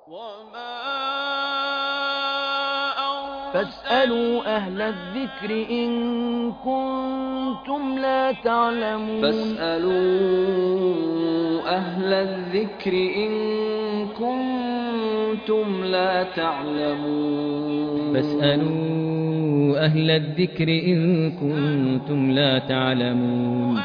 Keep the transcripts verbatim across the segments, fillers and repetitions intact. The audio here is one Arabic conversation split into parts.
فاسألوا أهل الذكر إن كنتم لا تعلمون فاسألوا أهل الذكر إن كنتم لا تعلمون فاسألوا أهل الذكر إن كنتم لا تعلمون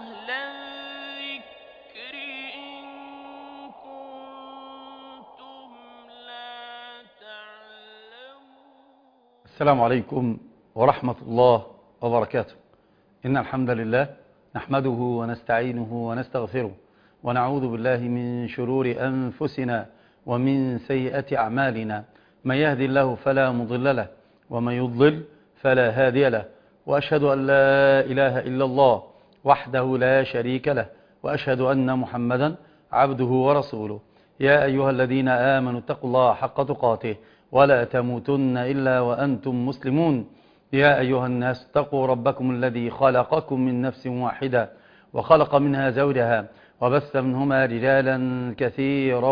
السلام عليكم ورحمة الله وبركاته. إن الحمد لله نحمده ونستعينه ونستغفره ونعوذ بالله من شرور أنفسنا ومن سيئات أعمالنا. من يهدي الله فلا مضل له ومن يضلل فلا هادي له، وأشهد أن لا إله إلا الله وحده لا شريك له، وأشهد أن محمدا عبده ورسوله. يا أيها الذين آمنوا اتقوا الله حق تقاته ولا تموتن إلا وأنتم مسلمون. يا أيها الناس اتقوا ربكم الذي خلقكم من نفس واحدة وخلق منها زوجها وبث منهما رجالا كثيرا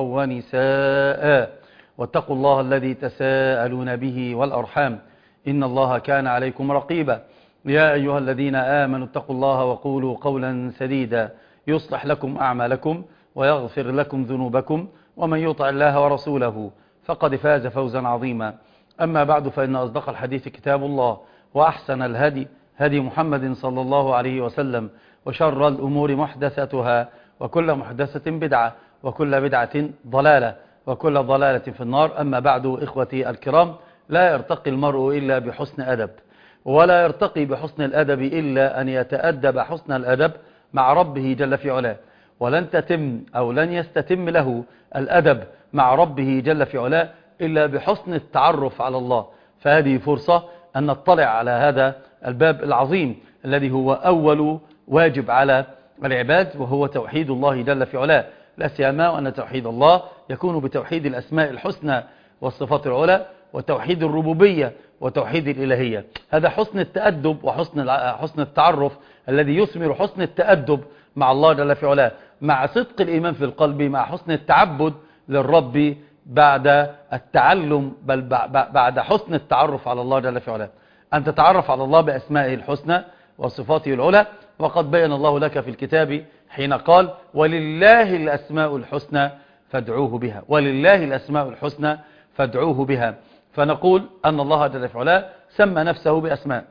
ونساء، واتقوا الله الذي تساءلون به والأرحام إن الله كان عليكم رقيبا. يا أيها الذين آمنوا اتقوا الله وقولوا قولا سديدا يصلح لكم أعمالكم ويغفر لكم ذنوبكم، ومن يطع الله ورسوله فقد فاز فوزا عظيما. أما بعد، فإن أصدق الحديث كتاب الله، وأحسن الهدي هدي محمد صلى الله عليه وسلم، وشر الأمور محدثتها، وكل محدثة بدعة، وكل بدعة ضلالة، وكل ضلالة في النار. أما بعد، إخوتي الكرام، لا يرتقي المرء إلا بحسن أدب، ولا يرتقي بحسن الأدب إلا أن يتأدب حسن الأدب مع ربه جل في علاه. ولن تتم أو لن يستتم له الأدب مع ربه جل في علاه إلا بحسن التعرف على الله. فهذه فرصة أن نطلع على هذا الباب العظيم الذي هو أول واجب على العباد، وهو توحيد الله جل في علاه، لا سيما وأن توحيد الله يكون بتوحيد الأسماء الحسنى والصفات العلى، وتوحيد الربوبية وتوحيد الإلهية. هذا حسن التأدب وحسن حسن التعرف الذي يثمر حسن التأدب مع الله جل في علاه، مع صدق الإيمان في القلب، مع حسن التعبد للرب بعد التعلم، بل بعد حسن التعرف على الله جل في علاه. أن تتعرف على الله بأسمائه الحسنى وصفاته العلى. وقد بين الله لك في الكتاب حين قال: ولله الأسماء الحسنى فادعوه بها، ولله الأسماء الحسنى فادعوه بها. فنقول أن الله جل في علاه سمى نفسه بأسماء،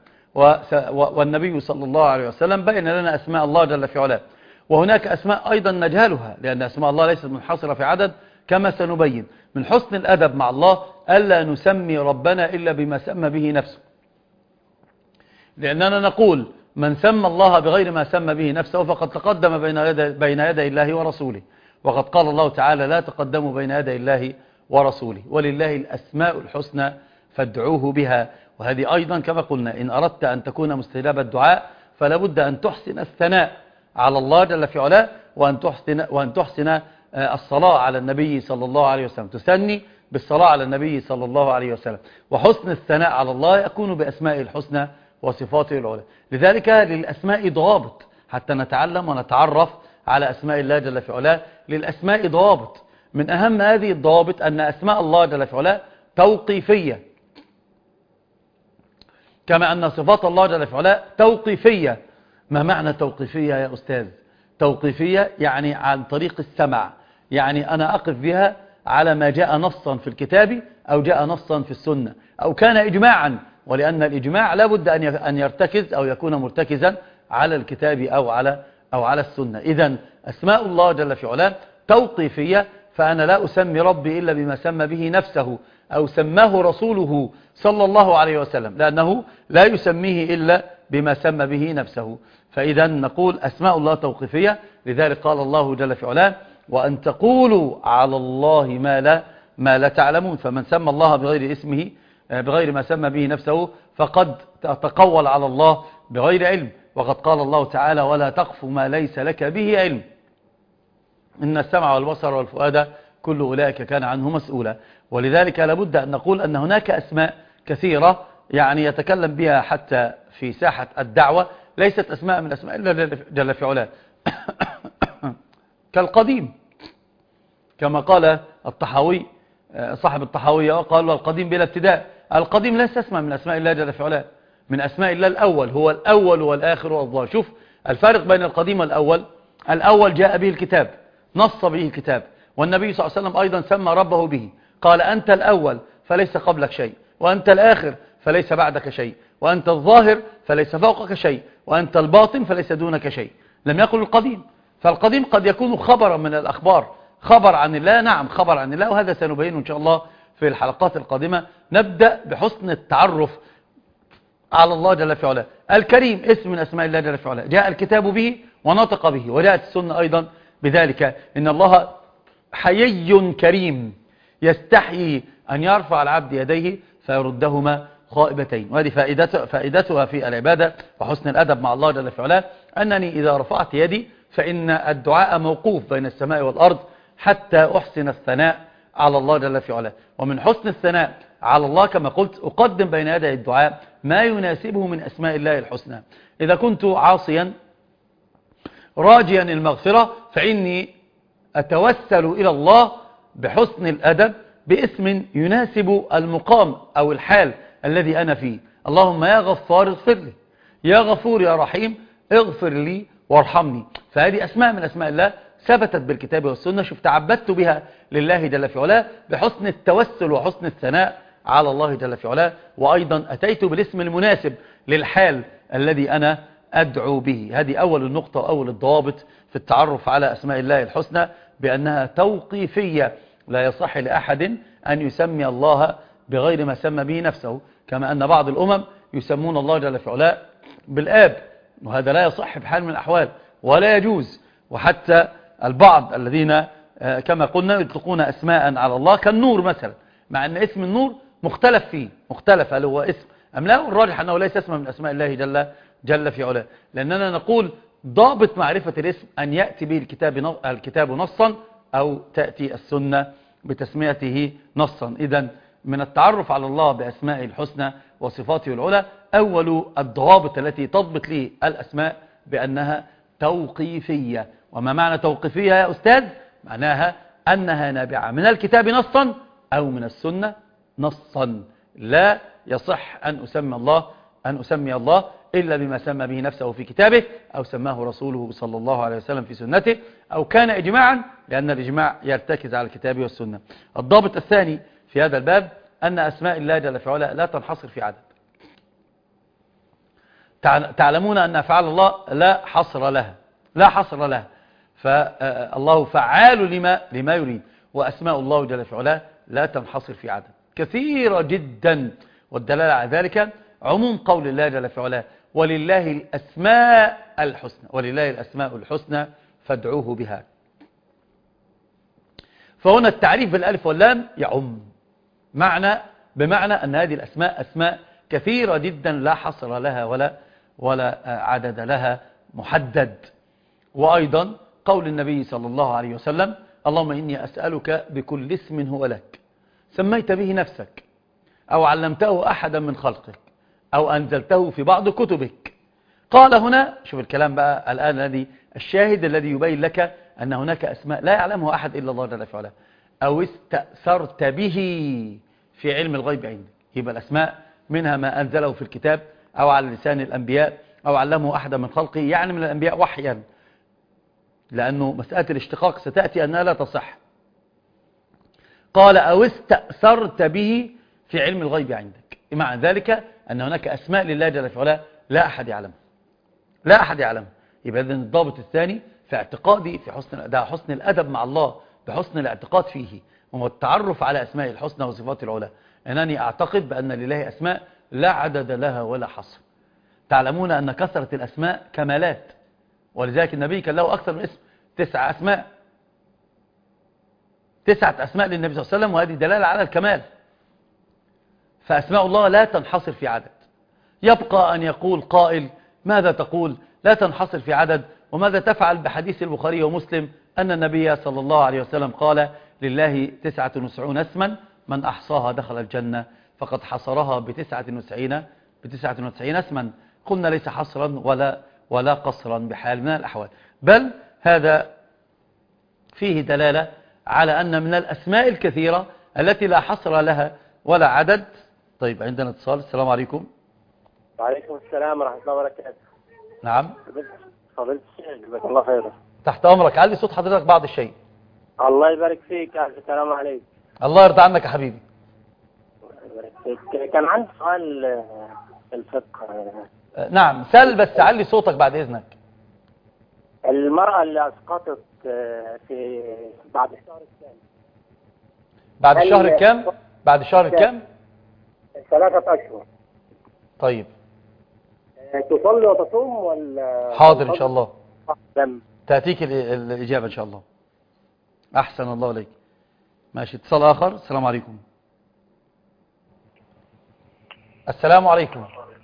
والنبي صلى الله عليه وسلم بين لنا أسماء الله جل في علاه. وهناك أسماء أيضا نجهلها، لأن أسماء الله ليست منحصرة في عدد كما سنبين. من حسن الأدب مع الله ألا نسمي ربنا إلا بما سمى به نفسه، لأننا نقول: من سمى الله بغير ما سمى به نفسه فقد تقدم بين يدي, بين يدي الله ورسوله. وقد قال الله تعالى: لا تقدموا بين يدي الله ورسوله، ولله الأسماء الحسنى فادعوه بها. وهذه أيضا كما قلنا، إن أردت أن تكون مستجاب الدعاء فلا بد أن تحسن الثناء على الله جل في علاه، وأن تحسن, وأن تحسن الصلاة على النبي صلى الله عليه وسلم، تثني بالصلاة على النبي صلى الله عليه وسلم. وحسن الثناء على الله يكون بأسمائه الحسنى وصفاته العلى. لذلك للأسماء ضوابط حتى نتعلم ونتعرف على أسماء الله جل في علاه. للأسماء ضوابط، من أهم هذه الضوابط أن أسماء الله جل في علاه توقيفية، كما أن صفات الله جل في علاه توقيفية. ما معنى توقيفية يا أستاذ؟ توقيفية يعني عن طريق السمع، يعني أنا أقف بها على ما جاء نصا في الكتاب أو جاء نصا في السنة أو كان إجماعا، ولأن الإجماع لا بد أن يرتكز أو يكون مرتكزا على الكتاب أو على أو على السنة. إذن أسماء الله جل في علاه توقيفية، فأنا لا أسمي ربي إلا بما سمى به نفسه أو سماه رسوله صلى الله عليه وسلم، لأنه لا يسميه إلا بما سمى به نفسه. فإذا نقول أسماء الله توقيفية. لذلك قال الله جل في علاه: وأن تقولوا على الله ما لا ما لا تعلمون. فمن سمى الله بغير اسمه بغير ما سمى به نفسه فقد تقول على الله بغير علم. وقد قال الله تعالى: ولا تقف ما ليس لك به علم إن السمع والبصر والفؤاد كل أولئك كان عنه مسؤولا. ولذلك لابد أن نقول أن هناك أسماء كثيرة يعني يتكلم بها حتى في ساحة الدعوة، ليست أسماء من أسماء الله جل في علاه كالقديم، كما قال الطحاوي صاحب الطحاوية قال القديم بلا ابتداء. القديم ليس اسما من أسماء الله جل في علاه، من أسماء الله الأول، هو الأول والآخر والظاهر. شوف الفارق بين القديم والأول. الأول جاء به الكتاب، نص به الكتاب، والنبي صلى الله عليه وسلم أيضا سمى ربه به، قال أنت الأول فليس قبلك شيء، وأنت الآخر فليس بعدك شيء، وأنت الظاهر فليس فوقك شيء، وأنت الباطن فليس دونك شيء. لم يقل القديم. فالقديم قد يكون خبرا من الأخبار، خبر عن الله، نعم خبر عن الله، وهذا سنبينه إن شاء الله في الحلقات القادمة. نبدأ بحسن التعرف على الله جل في علاه. الكريم اسم من أسماء الله جل في علاه، جاء الكتاب به ونطق به، وجاءت السنة أيضا بذلك. إن الله حيي كريم يستحيي أن يرفع العبد يديه فيردهما خائبتين. وهذه فائدتها, فائدتها في العبادة وحسن الأدب مع الله جل في علاه، أنني إذا رفعت يدي فإن الدعاء موقوف بين السماء والأرض حتى أحسن الثناء على الله جل في علاه. ومن حسن الثناء على الله كما قلت أقدم بين يدي الدعاء ما يناسبه من أسماء الله الحسنى. إذا كنت عاصيا راجيا المغفرة فإني أتوسل إلى الله بحسن الأدب باسم يناسب المقام أو الحال الذي أنا فيه. اللهم يا غفار اغفر لي، يا غفور يا رحيم اغفر لي وارحمني. فهذه أسماء من أسماء الله ثبتت بالكتاب والسنة. شوف تعبدت بها لله جل في علاه بحسن التوسل وحسن الثناء على الله جل في علاه، وأيضا أتيت بالاسم المناسب للحال الذي أنا أدعو به. هذه أول النقطة وأول الضوابط في التعرف على أسماء الله الحسنى، بأنها توقيفية. لا يصح لأحد أن يسمي الله بغير ما سمى به نفسه، كما أن بعض الأمم يسمون الله جل في علاه بالآب، وهذا لا يصح بحال من الأحوال ولا يجوز. وحتى البعض الذين كما قلنا يطلقون أسماء على الله كالنور مثلا، مع أن اسم النور مختلف فيه، مختلف هل هو اسم أم لا. والراجح أنه ليس اسم من أسماء الله جل, جل في علاه، لأننا نقول ضابط معرفة الاسم أن يأتي به الكتاب, الكتاب نصا أو تأتي السنة بتسميته نصا. إذن من التعرف على الله بأسماء الحسنى وصفاته العلى أول الضوابط التي تضبط لي الأسماء بأنها توقيفية. وما معنى توقيفية يا أستاذ؟ معناها أنها نابعة من الكتاب نصا أو من السنة نصا. لا يصح أن أسمي الله أن أسمي الله إلا بما سمى به نفسه في كتابه، أو سماه رسوله صلى الله عليه وسلم في سنته، أو كان إجماعا، لأن الإجماع يرتكز على الكتاب والسنة. الضابط الثاني في هذا الباب أن أسماء الله جل في علاه لا تنحصر في عدد. تعلمون أن أفعال الله لا حصر لها، لا حصر لها. فالله فعال لما, لما يريد، وأسماء الله جل في علاه لا تنحصر في عدد، كثيرة جدا. والدلالة على ذلك عموم قول الله جل في علاه ولله الأسماء الحسنى، ولله الأسماء الحسنى فادعوه بها. فهنا التعريف بالألف واللام يعم، معنى بمعنى أن هذه الأسماء أسماء كثيرة جدا لا حصر لها ولا, ولا عدد لها محدد. وأيضا قول النبي صلى الله عليه وسلم اللهم إني أسألك بكل اسم هو لك سميت به نفسك أو علمته أحدا من خلقك أو أنزلته في بعض كتبك. قال هنا شوف الكلام بقى الآن الذي الشاهد الذي يبين لك أن هناك أسماء لا يعلمها أحد إلا الله جل وعلا، أو استأثرت به في علم الغيب عندك. يبقى الأسماء منها ما أنزله في الكتاب أو على لسان الأنبياء أو علمه أحدا من خلقه، يعني من الأنبياء وحيا، لأنه مسألة الاشتقاق ستأتي أنها لا تصح. قال أو استأثرت به في علم الغيب عندك، مع ذلك أن هناك أسماء لله جل وعلا لا أحد يعلمها، لا أحد يعلمها. يبقى إذن الضابط الثاني في اعتقادي في حسن ده حسن الأدب مع الله، بحسن الاعتقاد فيه وهو التعرف على أسماء الحسنى وصفات العلى، أنني أعتقد بأن لله أسماء لا عدد لها ولا حصر. تعلمون أن كثرة الأسماء كمالات، ولذلك النبي كان له أكثر من اسم، تسع أسماء، تسعة أسماء للنبي صلى الله عليه وسلم، وهذه دلالة على الكمال. فأسماء الله لا تنحصر في عدد. يبقى أن يقول قائل ماذا تقول لا تنحصر في عدد، وماذا تفعل بحديث البخاري ومسلم أن النبي صلى الله عليه وسلم قال لله تسعة وتسعون اسما من أحصاها دخل الجنة، فقد حصرها بتسعة وتسعين بتسعة وتسعين اسما. قلنا ليس حصرا ولا ولا قصرا بحال من الأحوال، بل هذا فيه دلالة على أن من الأسماء الكثيرة التي لا حصر لها ولا عدد. طيب عندنا اتصال. السلام عليكم. وعليكم السلام ورحمة الله وبركاته. نعم فضيلة الشيخ جزاك الله خيرا. تحت أمرك. علي صوت حضرتك بعض الشيء. الله يبارك فيك. السلام عليكم. الله يرضى عنك يا حبيبي. الله يبارك فيك. كان عندي سؤال في الفقه. نعم سل، بس علي صوتك بعد إذنك. المرأة اللي أسقطت في بعد الشهر الكام؟ بعد الشهر الكام؟ بعد الشهر الكام؟ ثلاثة أشهر. طيب تصلي وتصوم ولا؟ حاضر إن شاء الله دم. تأتيك الإجابة إن شاء الله. أحسن الله إليك. ماشي اتصال آخر. السلام عليكم. السلام عليكم.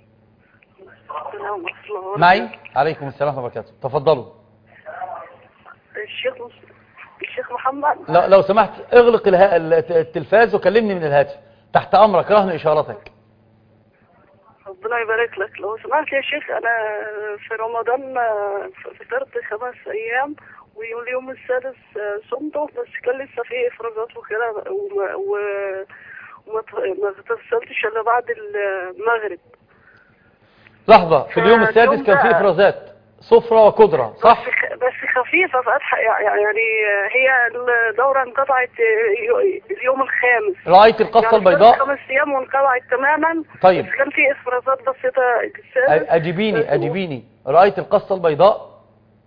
معي. عليكم السلام ورحمة الله وبركاته. تفضلوا. الشيخ الشيخ محمد. لو, لو سمحت اغلق اله... التلفاز وكلمني من الهاتف. تحت أمرك، رهن إشارتك. ربنا يبارك لك. لو سمحت يا شيخ، أنا في رمضان فطرت خمس أيام واليوم السادس صمته، بس كان لسه فيه إفرازات وكده وما وما اغتسلتش إلا بعد المغرب. لحظة، في اليوم السادس كان فيه إفرازات صفرة وقدرة صح؟ بس خفيفة فأضحى يعني. هي الدورة انقطعت اليوم الخامس. رأيت القصة يعني البيضاء؟ خمس أيام وانقطعت تماما. طيب بس كان في إفرازات بسيطة. أجيبيني أجيبيني رأيت القصة البيضاء؟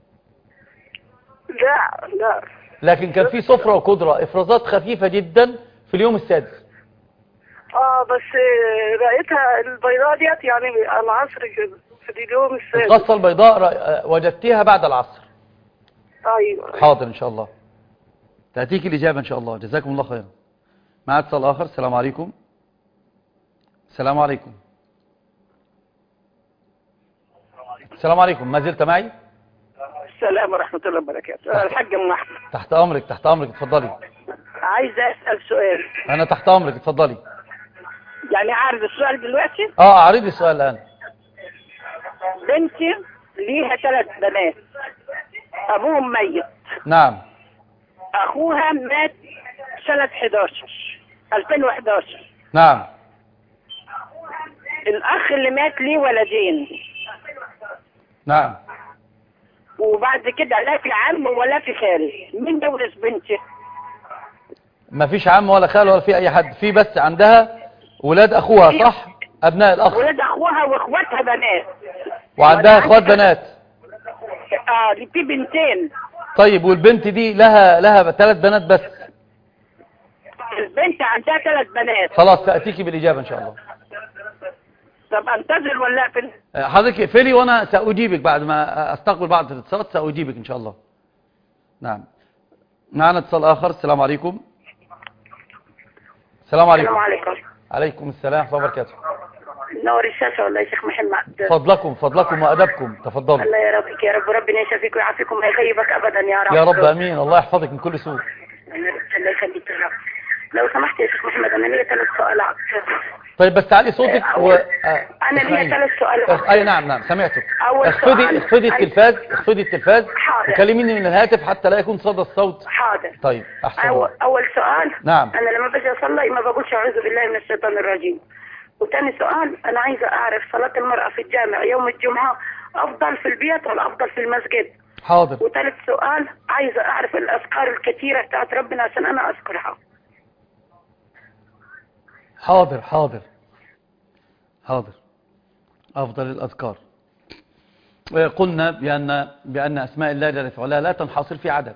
لا لا. لكن كان في صفرة وقدرة، إفرازات خفيفة جدا في اليوم السادس. اه بس رأيتها البيضاء ديت يعني العصر كده في اليوم السادس. القصة البيضاء وجدتها بعد العصر. ايوه حاضر ان شاء الله تأتيك الإجابة ان شاء الله. جزاكم الله خيرا. مع اتصال آخر. السلام عليكم. السلام عليكم. السلام عليكم. ما زلت معي؟ السلام ورحمة الله وبركاته. الحاج ام احمد. تحت امرك تحت امرك اتفضلي. عايزة اسأل سؤال. انا تحت امرك اتفضلي. يعني عارض السؤال دلوقتي؟ اه اعرضي السؤال الان. بنتي ليها ثلاث بنات ابوهم ميت. نعم. اخوها مات سنة حداشر ألفين وحداشر. نعم. الاخ اللي مات ليه ولدين. نعم. وبعد كده لا في عم ولا في خال. مين يورث بنتي؟ ما فيش عم ولا خال ولا في اي حد، في بس عندها ولاد اخوها صح؟ ابناء الاخ. ولاد اخوها واخواتها بنات. وعندها اخوات بنات. اه دي في بنتين. طيب والبنت دي لها لها ثلاث بنات بس. البنت عندها ثلاث بنات. خلاص تأتيكي بالإجابة إن شاء الله. طب انتظر ولا اقفل؟ حضرتك اقفلي وأنا سأجيبك بعد ما أستقبل بعض الاتصالات، سأجيبك إن شاء الله. نعم. معنا اتصال آخر. السلام عليكم. السلام عليكم. السلام عليكم. عليكم السلام ورحمة الله وبركاته. نور الشاشة والله يا شيخ محمد. فضلكم فضلكم وأدبكم تفضلوا. الله يرضيك يا رب، ربنا يشفيك ويعافيك وما يخيبك أبدا يا رب. يا رب آمين. الله يحفظك من كل سوء. الله يخليك يا رب. لو سمحت يا شيخ محمد أنا ليا ثلاث سؤالات. طيب بس تعالي صوتك و... أنا ليا ثلاث سؤالات. أي نعم نعم سمعتك. أول اخفضي سؤال. اخفضي التلفاز اخفضي التلفاز حاضر. وكلميني من الهاتف حتى لا يكون صدى الصوت. حاضر. طيب أحسن. أول, أول سؤال. نعم. أنا لما باجي أصلي ما بقولش أعوذ بالله من الشيطان الرجيم. وثاني سؤال أنا عايزة أعرف صلاة المرأة في الجامع يوم الجمعة أفضل في البيت ولا أفضل في المسجد؟ حاضر. وثالث سؤال عايزة أعرف الأذكار الكثيرة بتاعت ربنا عشان أنا أذكرها. حاضر حاضر حاضر. أفضل الأذكار. قلنا بأن بأن أسماء الله جل وعلا لا تنحصر في عدد.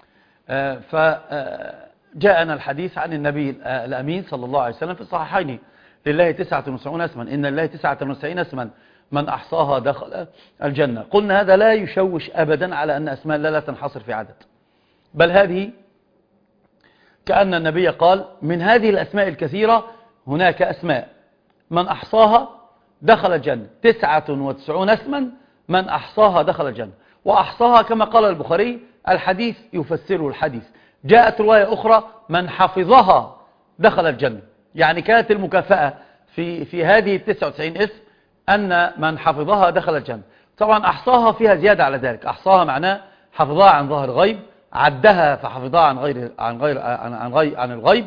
فجاءنا الحديث عن النبي الأمين صلى الله عليه وسلم في الصحيحين: لله تسعة وتسعون اسما، إن لله تسعة وتسعين اسما من أحصاها دخل الجنة. قلنا هذا لا يشوش أبدا على أن أسماء الله لا تنحصر في عدد، بل هذه كأن النبي قال: من هذه الأسماء الكثيرة هناك أسماء من أحصاها دخل الجنة. تسعة وتسعون اسما من أحصاها دخل الجنة. وأحصاها كما قال البخاري الحديث يفسره الحديث. جاءت رواية أخرى: من حفظها دخل الجنة. يعني كانت المكافأة في في هذه التسعة وتسعين اسم أن من حفظها دخل الجنة. طبعا أحصاها فيها زيادة على ذلك. أحصاها معناه حفظها عن ظهر غيب، عدها فحفظها عن غير عن غير عن غير عن الغيب.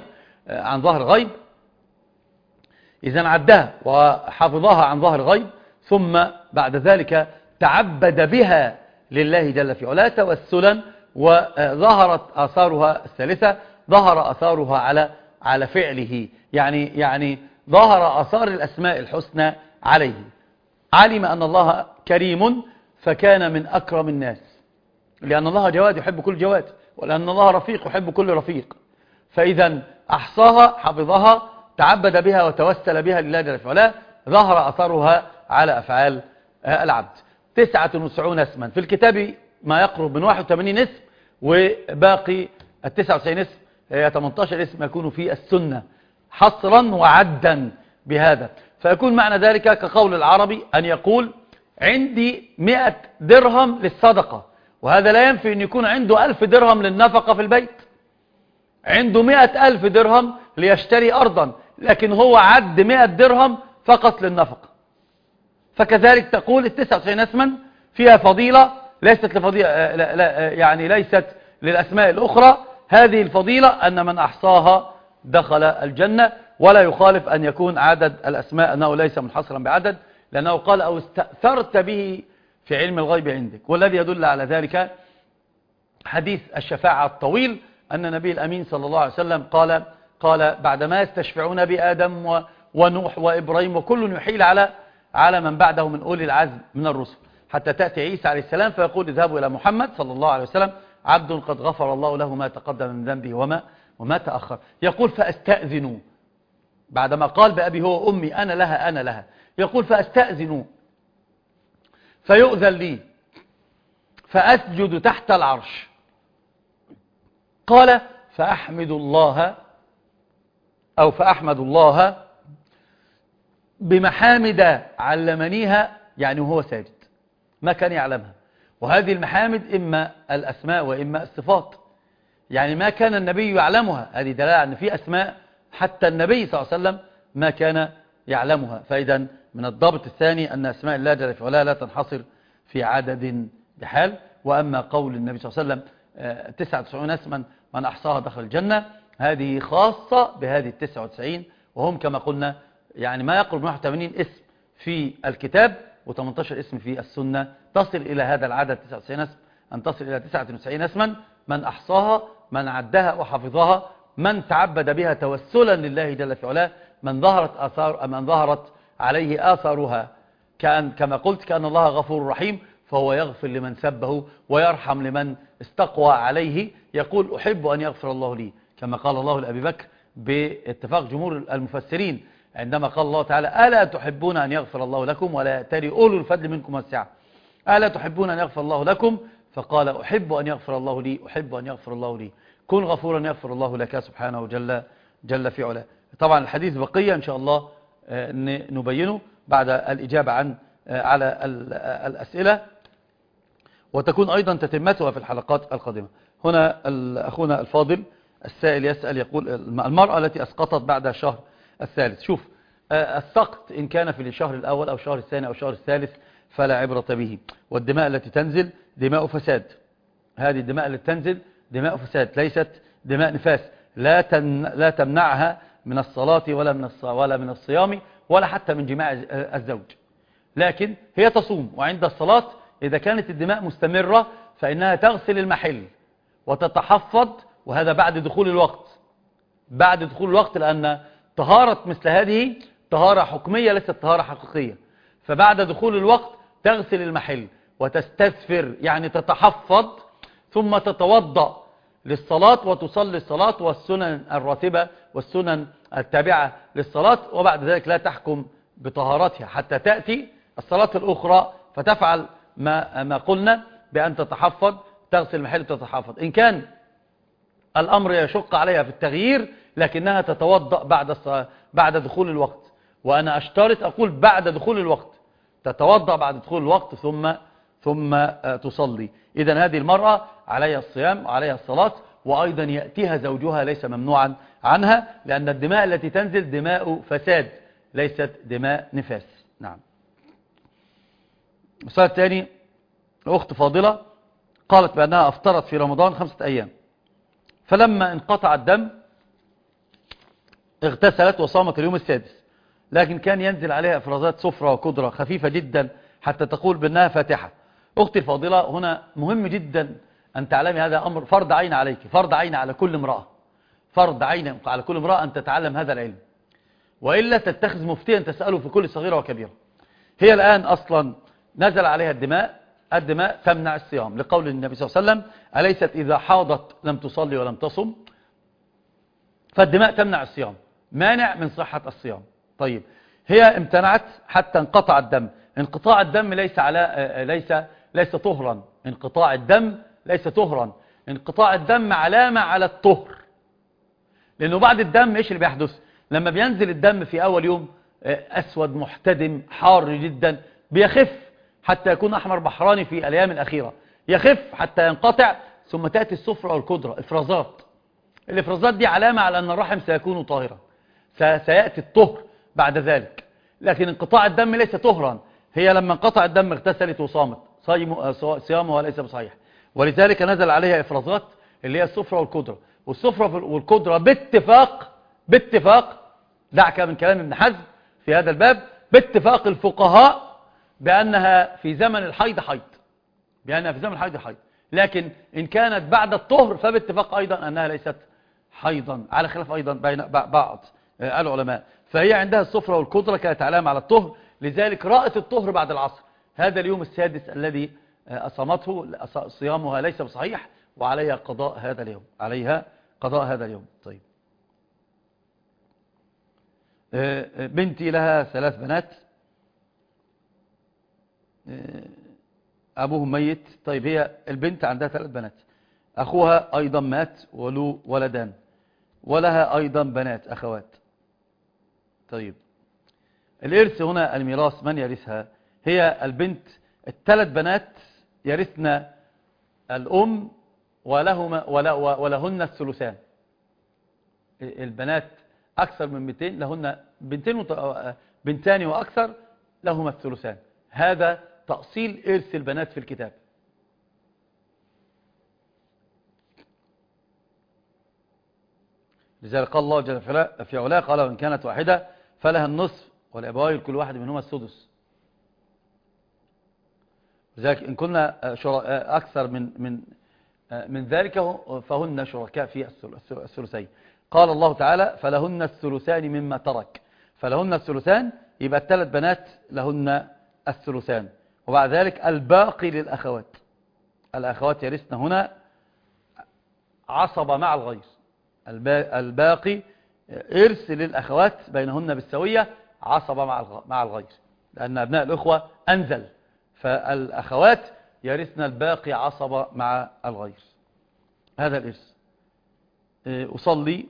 عن ظهر غيب، إذا عدها وحفظها عن ظهر غيب، ثم بعد ذلك تعبد بها لله جل في علاه توسلا، وظهرت آثارها الثالثة، ظهر آثارها على على فعله، يعني يعني ظهر آثار الأسماء الحسنى عليه. علم أن الله كريم فكان من أكرم الناس، لأن الله جواد يحب كل جواد، ولأن الله رفيق يحب كل رفيق. فإذا أحصاها حفظها تعبد بها وتوسل بها لله جل في علاه، ظهر أثرها على أفعال العبد. تسعة وتسعون اسما في الكتاب، ما يقرب من واحد وثمانين اسم، وباقي التسعة وتسعين اسم هي ثمانية عشر اسم يكون في السنة حصرا وعدا بهذا. فيكون معنى ذلك كقول العربي أن يقول عندي مئة درهم للصدقة، وهذا لا ينفي أن يكون عنده ألف درهم للنفقة في البيت، عنده مئة ألف درهم ليشتري أرضا، لكن هو عد مئة درهم فقط للنفقة. فكذلك تقول التسعة وتسعين اسما فيها فضيلة ليست لفضيلة لا لا يعني ليست للأسماء الأخرى. هذه الفضيلة أن من أحصاها دخل الجنة، ولا يخالف أن يكون عدد الأسماء أنه ليس منحصرا بعدد، لأنه قال أو استأثرت به في علم الغيب عندك. والذي يدل على ذلك حديث الشفاعة الطويل، أن النبي الأمين صلى الله عليه وسلم قال قال بعدما يستشفعون بآدم ونوح وإبراهيم وكل يحيل على على من بعده من أولي العزم من الرسل، حتى تأتي عيسى عليه السلام فيقول اذهبوا إلى محمد صلى الله عليه وسلم عبد قد غفر الله له ما تقدم من ذنبه وما وما تأخر. يقول فأستأذنوا، بعدما قال بأبي هو وأمي أنا لها أنا لها، يقول فأستأذنوا فيؤذن لي فأسجد تحت العرش. قال فأحمد الله أو فأحمد الله بمحامد علمنيها، يعني وهو ساجد ما كان يعلمها. وهذه المحامد إما الأسماء وإما الصفات، يعني ما كان النبي يعلمها، هذه دلالة أن في أسماء حتى النبي صلى الله عليه وسلم ما كان يعلمها. فإذا من الضابط الثاني أن أسماء الله جل في علاه لا تنحصر في عدد بحال. وأما قول النبي صلى الله عليه وسلم تسعة وتسعين اسما من أحصاها دخل الجنة، هذه خاصة بهذه التسعة وتسعين، وهم كما قلنا يعني ما يقرب من واحد وثمانين اسم في الكتاب وثمانية عشر اسم في السنة، تصل إلى هذا العدد تسعة وتسعين اسم، أن تصل إلى تسعة وتسعين اسما من أحصاها، من عدها وحفظها، من تعبد بها توسلا لله جل في علاه، من ظهرت آثار من ظهرت عليه آثارها، كان كما قلت كان الله غفور رحيم، فهو يغفر لمن سبه ويرحم لمن استقوى عليه. يقول أحب أن يغفر الله لي، كما قال الله لأبي بكر باتفاق جمهور المفسرين عندما قال الله تعالى ألا تحبون أن يغفر الله لكم ولا يأتري أولو الفضل منكم والسعة، ألا تحبون أن يغفر الله لكم، فقال أحب أن يغفر الله لي، أحب أن يغفر الله لي، كن غفورا يغفر الله لك سبحانه جل جل في علاه. طبعا الحديث بقية إن شاء الله نبينه بعد الإجابة عن على الأسئلة، وتكون أيضا تتمتها في الحلقات القادمة. هنا أخونا الفاضل السائل يسأل يقول المرأة التي أسقطت بعد الشهر الثالث، شوف السقط إن كان في الشهر الأول أو الشهر الثاني أو الشهر الثالث فلا عبرة به. والدماء التي تنزل دماء فساد، هذه الدماء التي تنزل دماء فساد ليست دماء نفاس، لا تن لا تمنعها من الصلاة ولا من ولا من الصيام ولا حتى من جماع الزوج، لكن هي تصوم. وعند الصلاة إذا كانت الدماء مستمرة فإنها تغسل المحل وتتحفظ، وهذا بعد دخول الوقت، بعد دخول الوقت، لأن طهارة مثل هذه طهارة حكمية ليست طهارة حقيقية. فبعد دخول الوقت تغسل المحل وتستثفر، يعني تتحفظ، ثم تتوضأ للصلاة وتصلي الصلاة والسنن الراتبة والسنن التابعة للصلاة، وبعد ذلك لا تحكم بطهارتها حتى تأتي الصلاة الأخرى فتفعل ما ما قلنا بأن تتحفظ، تغسل المحل وتتحفظ. إن كان الأمر يشق عليها في التغيير لكنها تتوضأ بعد بعد دخول الوقت، وأنا أشترط أقول بعد دخول الوقت، تتوضأ بعد دخول الوقت ثم ثم تصلي. إذن هذه المرأة عليها الصيام وعليها الصلاة، وأيضا يأتيها زوجها ليس ممنوعا عنها، لأن الدماء التي تنزل دماء فساد ليست دماء نفاس. نعم. السؤال الثاني، أخت فاضلة قالت بأنها أفطرت في رمضان خمسة أيام، فلما انقطع الدم اغتسلت وصامت اليوم السادس، لكن كان ينزل عليها إفرازات صفرة وقدرة خفيفة جدا حتى تقول بأنها فاتحة. أختي الفاضلة، هنا مهم جدا أن تعلمي هذا أمر فرض عين عليك، فرض عين على كل امرأة، فرض عين على كل امرأة أن تتعلم هذا العلم، وإلا تتخذ مفتيا تسأله في كل صغيرة وكبيرة. هي الآن أصلا نزل عليها الدماء، الدماء تمنع الصيام لقول النبي صلى الله عليه وسلم: أليست إذا حاضت لم تصلي ولم تصم؟ فالدماء تمنع الصيام، مانع من صحة الصيام. طيب هي امتنعت حتى انقطع الدم. انقطاع الدم ليس على ليس ليس طهرا، انقطاع الدم ليس طهرا، انقطاع الدم علامة على الطهر، لأنه بعد الدم ايش اللي بيحدث؟ لما بينزل الدم في أول يوم أسود محتدم حار جدا، بيخف حتى يكون أحمر بحراني في الأيام الأخيرة، يخف حتى ينقطع، ثم تأتي الصفرة والقدرة، إفرازات. الإفرازات دي علامة على أن الرحم سيكون طاهرا، سيأتي الطهر بعد ذلك. لكن انقطاع الدم ليس طهرا. هي لما انقطع الدم اغتسلت وصامت، صيامها ليس بصحيح، ولذلك نزل عليها إفرازات اللي هي الصفرة والقدرة. والصفرة والقدرة باتفاق باتفاق دعك من كلام ابن حزم في هذا الباب، باتفاق الفقهاء بأنها في زمن الحيض حيض، بأنها في زمن الحيض حيض. لكن إن كانت بعد الطهر فباتفاق أيضا أنها ليست حيضا، على خلاف أيضا بين بعض العلماء. فهي عندها الصفرة والقدرة كانت علامة على الطهر، لذلك رأت الطهر بعد العصر. هذا اليوم السادس الذي أصامته صيامها ليس بصحيح، وعليها قضاء هذا اليوم، عليها قضاء هذا اليوم. طيب بنتي لها ثلاث بنات أبوهم ميت. طيب هي البنت عندها ثلاث بنات، أخوها أيضا مات وله ولدان، ولها أيضا بنات أخوات. طيب الإرث هنا الميراث من يرثها؟ هي البنت الثلاث بنات يرثن الأم ولهما ولهن الثلثان. البنات أكثر من بنتين لهن بنتين بنتان وأكثر لهما الثلثان. هذا تأصيل إرث البنات في الكتاب. لذلك قال الله جل في علاه: قال: وإن كانت واحدة فلها النصف والأبوين لكل واحد منهما السدس. لذلك إن كنا أكثر من من من ذلك فهن شركاء في الثلثين. قال الله تعالى: فلهن الثلثان مما ترك. فلهن الثلثان، يبقى الثلاث بنات لهن الثلثان، وبعد ذلك الباقي للأخوات. الأخوات يرثن هنا عصبة مع الغير، الباقي إرث للأخوات بينهن بالسوية، عصبة مع الغير، لأن أبناء الأخوة أنزل، فالأخوات يرثن الباقي عصبة مع الغير. هذا الإرث. أصلي،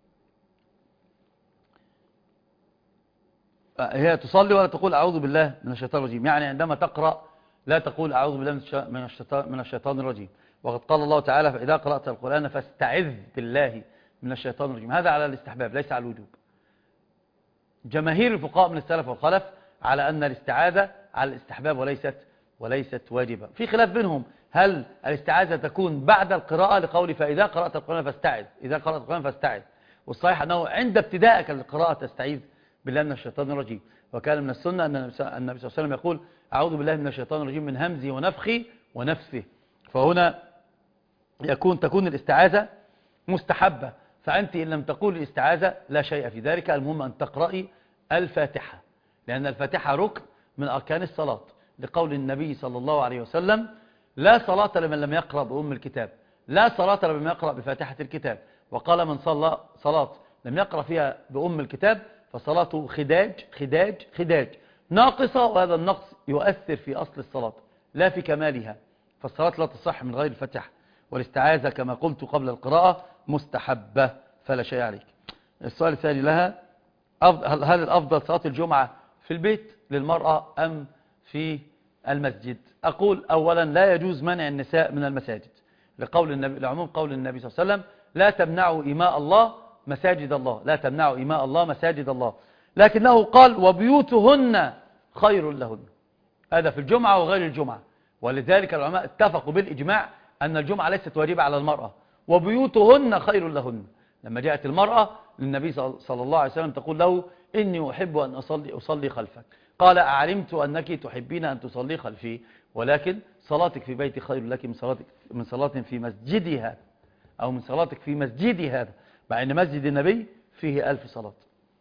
هي تصلي ولا تقول أعوذ بالله من الشيطان الرجيم، يعني عندما تقرأ لا تقول أعوذ بالله من الشيطان من الشيطان الرجيم. وقد قال الله تعالى: فإذا قرأت القرآن فاستعذ بالله من الشيطان الرجيم. هذا على الاستحباب ليس على الوجوب. جماهير الفقهاء من السلف والخلف على أن الاستعاذة على الاستحباب وليست وليست واجبة. في خلاف بينهم، هل الاستعاذة تكون بعد القراءة لقول فإذا قرأت القرآن فاستعذ، إذا قرأت القرآن فاستعذ، والصحيح أنه عند ابتدائك للقراءة تستعيذ بالله من الشيطان الرجيم. وكان من السنة أن النبي صلى الله عليه وسلم يقول: أعوذ بالله من الشيطان الرجيم من همزه ونفخه ونفثه. فهنا يكون تكون الاستعاذة مستحبة، فأنت إن لم تقول الاستعاذة لا شيء في ذلك. المهم أن تقرأي الفاتحة، لأن الفاتحة ركن من أركان الصلاة، لقول النبي صلى الله عليه وسلم: لا صلاة لمن لم يقرأ بأم الكتاب، لا صلاة لمن لم يقرأ بفاتحة الكتاب. وقال: من صلى صلاة لم يقرأ فيها بأم الكتاب فصلاته خداج خداج خداج ناقصة، وهذا النقص يؤثر في أصل الصلاة لا في كمالها، فالصلاة لا تصح من غير الفاتحة. والاستعاذة كما قلت قبل القراءة مستحبة فلا شيء عليك. السؤال الثاني لها: هل الأفضل صلاة الجمعة في البيت للمرأة أم في المسجد؟ أقول أولا لا يجوز منع النساء من المساجد، لقول النبي، لعموم قول النبي صلى الله عليه وسلم: لا تمنعوا إماء الله مساجد الله، لا تمنعوا إماء الله مساجد الله. لكنه قال: وبيوتهن خير لهن. هذا في الجمعة وغير الجمعة، ولذلك العلماء اتفقوا بالإجماع أن الجمعة ليست واجبة على المرأة، وبيوتهن خير لهن. لما جاءت المرأة للنبي صلى الله عليه وسلم تقول له إني أحب أن أصلي, أصلي خلفك، قال أعلمت أنك تحبين أن تصلي خلفي، ولكن صلاتك في بيتي خير لك من صلاتك من صلاة في مسجدي هذا، أو من صلاتك في مسجدي هذا، مع أن مسجد النبي فيه ألف صلاة.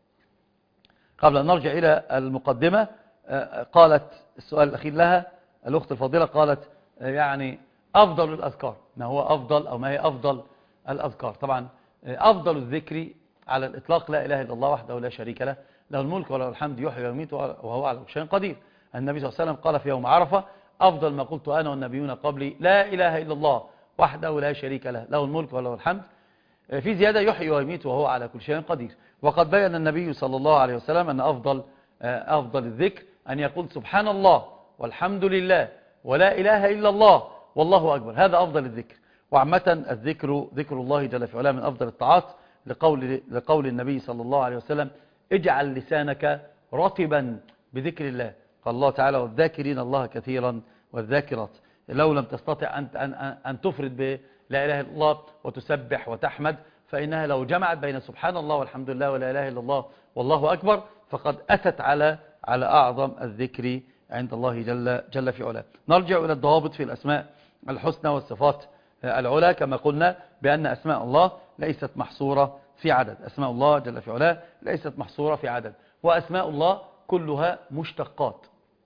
قبل أن نرجع إلى المقدمة، قالت السؤال الأخير لها الأخت الفاضلة، قالت يعني أفضل الأذكار، ما هو أفضل أو ما هي أفضل الأذكار؟ طبعا أفضل الذكر على الإطلاق لا إله إلا الله وحده لا شريك له، له الملك وله الحمد يحيي ويميت وهو على كل شيء قدير. النبي صلى الله عليه وسلم قال في يوم عرفة أفضل ما قلت أنا والنبيون قبلي لا إله إلا الله وحده لا شريك له، له الملك وله الحمد، في زيادة يحيي ويميت وهو على كل شيء قدير. وقد بيّن النبي صلى الله عليه وسلم أن أفضل أفضل الذكر أن يقول سبحان الله والحمد لله ولا إله إلا الله والله أكبر، هذا أفضل الذكر. وعامة الذكر ذكر الله جل في علاه من أفضل الطاعات، لقول لقول النبي صلى الله عليه وسلم اجعل لسانك رطبا بذكر الله، قال الله تعالى والذاكرين الله كثيرا والذاكرات. لو لم تستطع أن أن أن تفرد بلا إله إلا الله وتسبح وتحمد، فإنها لو جمعت بين سبحان الله والحمد لله ولا إله إلا الله والله أكبر فقد أتت على على أعظم الذكر عند الله جل جل في علاه. نرجع إلى الضوابط في الأسماء الحسنى والصفات العلى، كما قلنا بأن أسماء الله ليست محصورة في عدد، أسماء الله جل في علاه ليست محصورة في عدد، وأسماء الله كلها مشتقات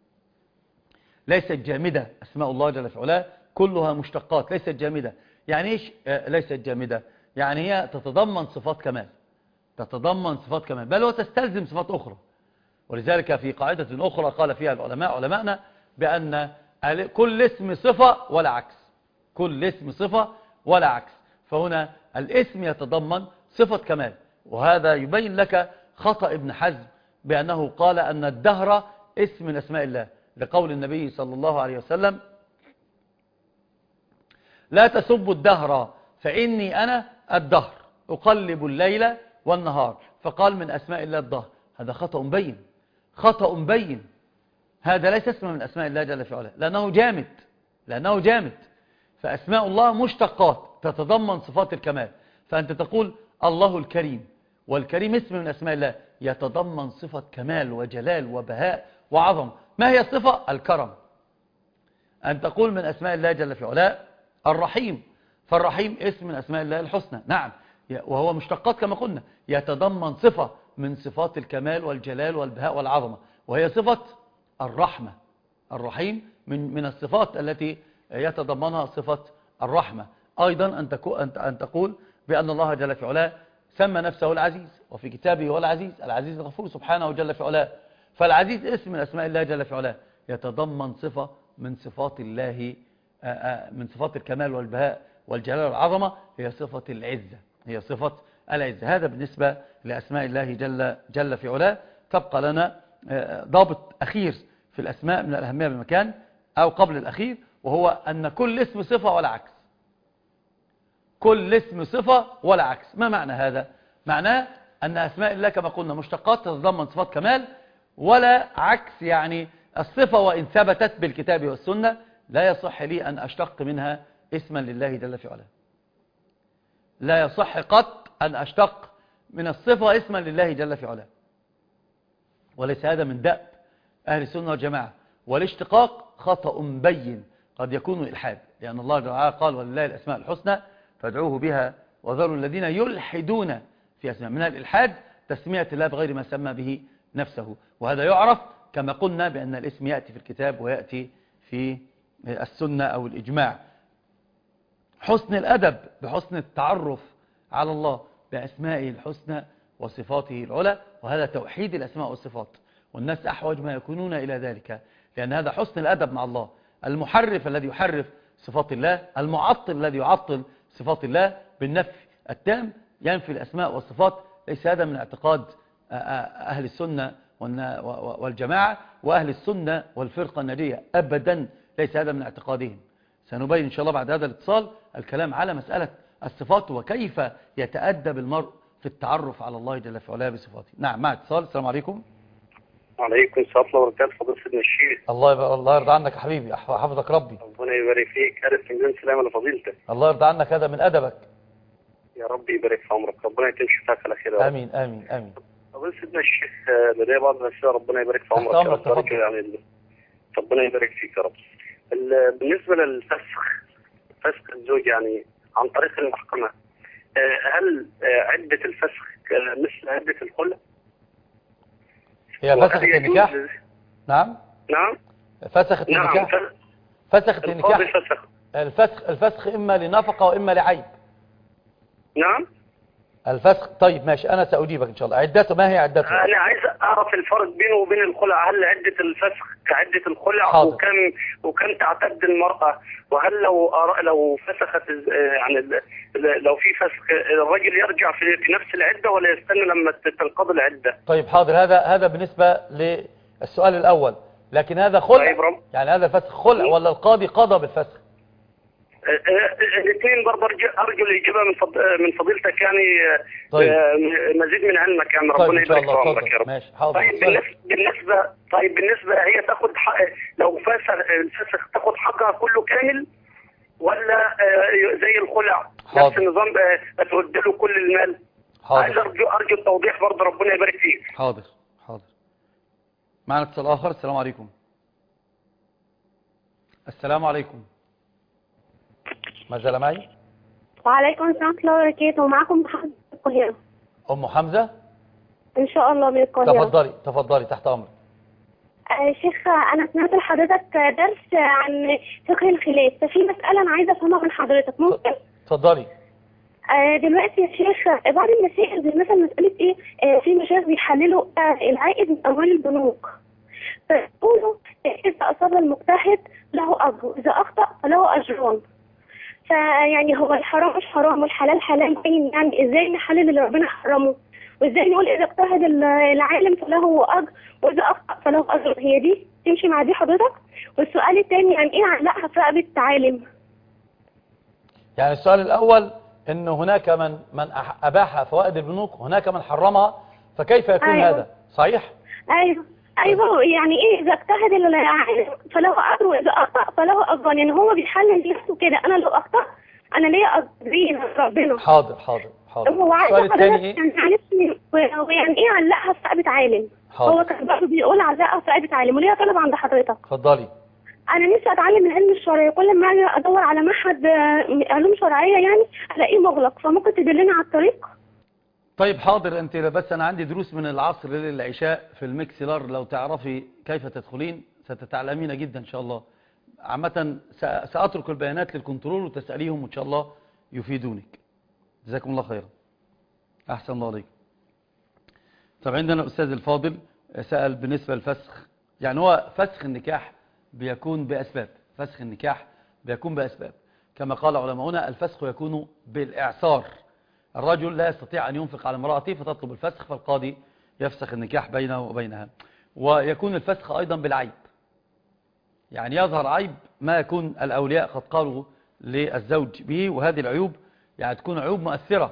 ليست جامدة. أسماء الله جل في علاه كلها مشتقات ليست جامدة. يعني إيش ليست جامدة؟ يعني هي تتضمن صفات كمال، تتضمن صفات كمال، بل وتستلزم صفات أخرى. ولذلك في قاعدة أخرى قال فيها العلماء علماءنا بأن كل اسم صفة ولا عكس، كل اسم صفة ولا عكس. فهنا الاسم يتضمن صفة كمال، وهذا يبين لك خطأ ابن حزم بأنه قال أن الدهر اسم من أسماء الله، لقول النبي صلى الله عليه وسلم لا تسبوا الدهر فإني أنا الدهر أقلب الليل والنهار، فقال من أسماء الله الدهر. هذا خطأ بين، خطأ بين، هذا ليس اسم من أسماء الله جل في علاه، لأنه جامد، لأنه جامد. فأسماء الله مشتقات تتضمن صفات الكمال، فأنت تقول الله الكريم، والكريم اسم من أسماء الله يتضمن صفة كمال وجلال وبهاء وعظم. ما هي الصفة؟ الكرم. أن تقول من أسماء الله جل في علاه الرحيم، فالرحيم اسم من أسماء الله الحسنى، نعم، وهو مشتقات كما قلنا، يتضمن صفة من صفات الكمال والجلال والبهاء والعظمة، وهي صفة الرحمة. الرحيم من من الصفات التي يتضمنها صفة الرحمة. أيضا أن تقول بأن الله جل في علاه سمى نفسه العزيز، وفي كتابه هو العزيز، العزيز الغفور سبحانه جل في علاه. فالعزيز اسم من أسماء الله جل في علاه، يتضمن صفة من صفات الله، من صفات الكمال والبهاء والجلال والعظمة، هي صفة العزة، هي صفة العزة. هذا بالنسبة لأسماء الله جل, جل في علاه. تبقى لنا ضابط أخير في الأسماء من الأهمية بالمكان، أو قبل الأخير، وهو أن كل اسم صفة ولا عكس، كل اسم صفة ولا عكس. ما معنى هذا؟ معناه أن أسماء الله كما قلنا مشتقات تتضمن صفات كمال ولا عكس، يعني الصفة وإن ثبتت بالكتاب والسنة لا يصح لي أن أشتق منها اسما لله جل في علاه، لا يصح قط أن أشتق من الصفة اسما لله جل في علاه، وليس هذا من دأب أهل السنة والجماعة. والاشتقاق خطأ بين، قد يكون إلحاد، لأن الله تعالى قال ولله الأسماء الحسنى فادعوه بها وذروا الذين يلحدون في أسماء. من الإلحاد تسمية الله بغير ما سمى به نفسه، وهذا يعرف كما قلنا بأن الاسم يأتي في الكتاب ويأتي في السنة أو الإجماع. حسن الأدب بحسن التعرف على الله بأسمائه الحسنى وصفاته العلى، وهذا توحيد الأسماء والصفات، والناس أحوج ما يكونون إلى ذلك، لأن هذا حسن الأدب مع الله. المحرف الذي يحرف صفات الله، المعطل الذي يعطل صفات الله بالنفي التام، ينفي الأسماء والصفات، ليس هذا من اعتقاد أهل السنة والجماعة وأهل السنة والفرقة الناجية أبدا، ليس هذا من اعتقادهم. سنبين إن شاء الله بعد هذا الاتصال الكلام على مسألة الصفات وكيف يتأدب المرء في التعرف على الله جل في علاه بصفاته. نعم، مع اتصال. السلام عليكم. وعليكم السلام ورحمة الله وبركاته. فضيلة سيدنا الشيخ، الله يبقى الله يرضى عنك يا حبيبي، حفظك ربي. ربنا يبارك فيك. ألف مليون سلامة لفضيلتك. الله يرضى عنك، هذا من أدبك. يا رب يبارك في عمرك، ربنا يتم شفاك على خير يا رب. امين امين امين. طب سيدنا الشيخ لدي بعض الاسئله، ربنا يبارك في عمرك يا رب. أمرك، يعني ربنا يبارك فيك يا رب. ال- بالنسبه للفسخ، فسخ الزوج يعني عن طريق المحكمه، آه، هل آه، عده الفسخ آه، مثل عده الخلع؟ هي فسخت النكاح؟ نعم نعم فسخت نعم النكاح. ف- فسخت القاضي النكاح. فسخ. الفسخ الفسخ اما لنفقه واما لعيب. نعم الفسخ طيب ماشي، انا ساجيبك ان شاء الله. عدته ما هي عدته؟ انا عايز اعرف الفرق بينه وبين الخلع. هل عده الفسخ كعده الخلع؟ حاضر. وكم وكم تعتد المراه؟ وهل لو أر- لو فسخت الز- يعني ال- ال- لو في فسخ الرجل يرجع في في نفس العده ولا يستنى لما تنقضي العده؟ طيب حاضر. هذا هذا بالنسبه للسؤال الاول، لكن هذا خلع. طيب رب. يعني هذا الفسخ خلع ولا القاضي قضى بالفسخ؟ الاثنين برضه أرجو- ارجو الاجابه من فض- من فضيلتك يعني. آه، طيب. آه، مزيد من علمك يعني، طيب ربنا ان شاء يبارك في الله عمرك يا اتفضل. رب. ماشي حاضر. طيب بالنسبه بالنسبه طيب بالنسبه هي تاخد حق لو فسخ الفسخ تاخد حقها كله كامل ولا آه، زي الخلع حاضر. نفس النظام آه، ترد له كل المال؟ عايز حاضر ارجو ارجو التوضيح برضه، ربنا يبارك فيك. حاضر حاضر. معنا اتصال اخر. السلام عليكم. السلام عليكم. ما زال معي وعليكم السلام ورحمة الله وبركاته. معكم محمد من القاهرة ام حمزه. إن شاء الله من القاهرة. تفضلي تفضلي تحت امرك. آه شيخ، أنا سمعت لحضرتك درس عن فقه الخلاف، ففي مسألة أنا عايزة أفهمها من حضرتك، ممكن؟ تفضلي. آه دلوقتي يا شيخ، بعض المشايخ زي مثلا مسألة إيه، آه في مشايخ بيحللوا آه العائد من أموال البنوك، فيقولوا إذا أصاب المجتهد له أجر، إذا أخطأ فله أجران. فيعني هو الحرام مش حرام والحلال حلال باين، يعني ازاي نحلل اللي ربنا حرمه، وازاي نقول اذا اجتهد العالم فله اجر واذا اخطا فله اجر؟ هي دي تمشي مع دي حضرتك؟ والسؤال الثاني يعني ايه علقها في رقبه العالم؟ يعني السؤال الاول ان هناك من من أح- اباح فوائد البنوك، هناك من حرمها، فكيف يكون أيوة. هذا صحيح؟ ايوه ايوه، يعني ايه اذا اجتهد العالم فله اجر واذا اخطا فله اجر؟ يعني هو بيحلل نفسه كده، انا لو اخطات انا ليا اجرين ربنا. حاضر حاضر حاضر. هو عايز السؤال الثاني ايه؟ يعني معلش، هو يعني ايه علقها في رقبه عالم؟ حاضر. هو كان برضه بيقول علقها في رقبه عالم، وليا طلب عند حضرتك. اتفضلي. انا نفسي اتعلم العلم الشرعي، كل ما اجي ادور على معهد آه، علوم شرعيه يعني الاقيه مغلق، فممكن تدلني على الطريق؟ طيب حاضر. انت بس انا عندي دروس من العصر للعشاء في المكسلر، لو تعرفي كيف تدخلين ستتعلمين جدا ان شاء الله. عامة سأ- سأترك البيانات للكنترول وتسأليهم وان شاء الله يفيدونك. جزاكم الله خيرا. احسن الله عليكم. طب عندنا الاستاذ الفاضل سأل بالنسبة للفسخ، يعني هو فسخ النكاح بيكون بأسباب، فسخ النكاح بيكون بأسباب كما قال علماؤنا. الفسخ يكون بالإعصار، الرجل لا يستطيع أن ينفق على امرأته فتطلب الفسخ، فالقاضي يفسخ النكاح بينه وبينها. ويكون الفسخ أيضا بالعيب، يعني يظهر عيب ما يكون الأولياء قد قالوا للزوج به، وهذه العيوب يعني تكون عيوب مؤثرة،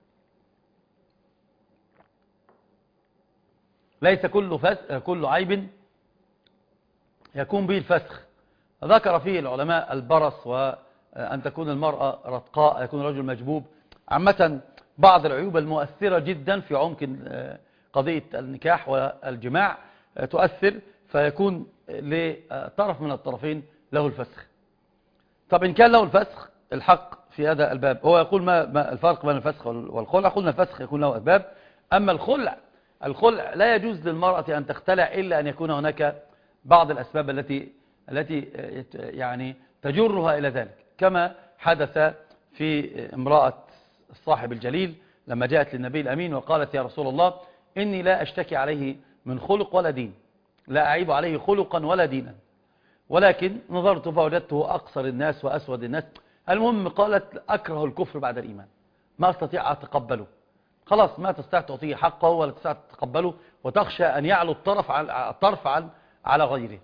ليس كل فسخ كل عيب يكون به الفسخ. ذكر فيه العلماء البرص، وأن تكون المرأة رتقاء، يكون الرجل مجبوب. عامة بعض العيوب المؤثرة جدا في عمق قضية النكاح والجماع تؤثر، فيكون لطرف من الطرفين له الفسخ. طب إن كان له الفسخ الحق في هذا الباب، هو يقول ما, ما الفرق بين الفسخ والخلع؟ قلنا الفسخ يكون له أسباب، أما الخلع الخلع لا يجوز للمرأة أن تختلع إلا أن يكون هناك بعض الأسباب التي التي يعني تجرها إلى ذلك، كما حدث في امرأة الصاحب الجليل لما جاءت للنبي الأمين وقالت يا رسول الله إني لا أشتكي عليه من خلق ولا دين، لا أعيب عليه خلقا ولا دينا، ولكن نظرت فوجدته أقصر الناس وأسود الناس. المهم قالت أكره الكفر بعد الإيمان، ما أستطيع أتقبله. خلاص ما تستطيع تعطيه حقه ولا تستطيع تتقبله، وتخشى أن يعلو الطرف على الطرف عن على غيره.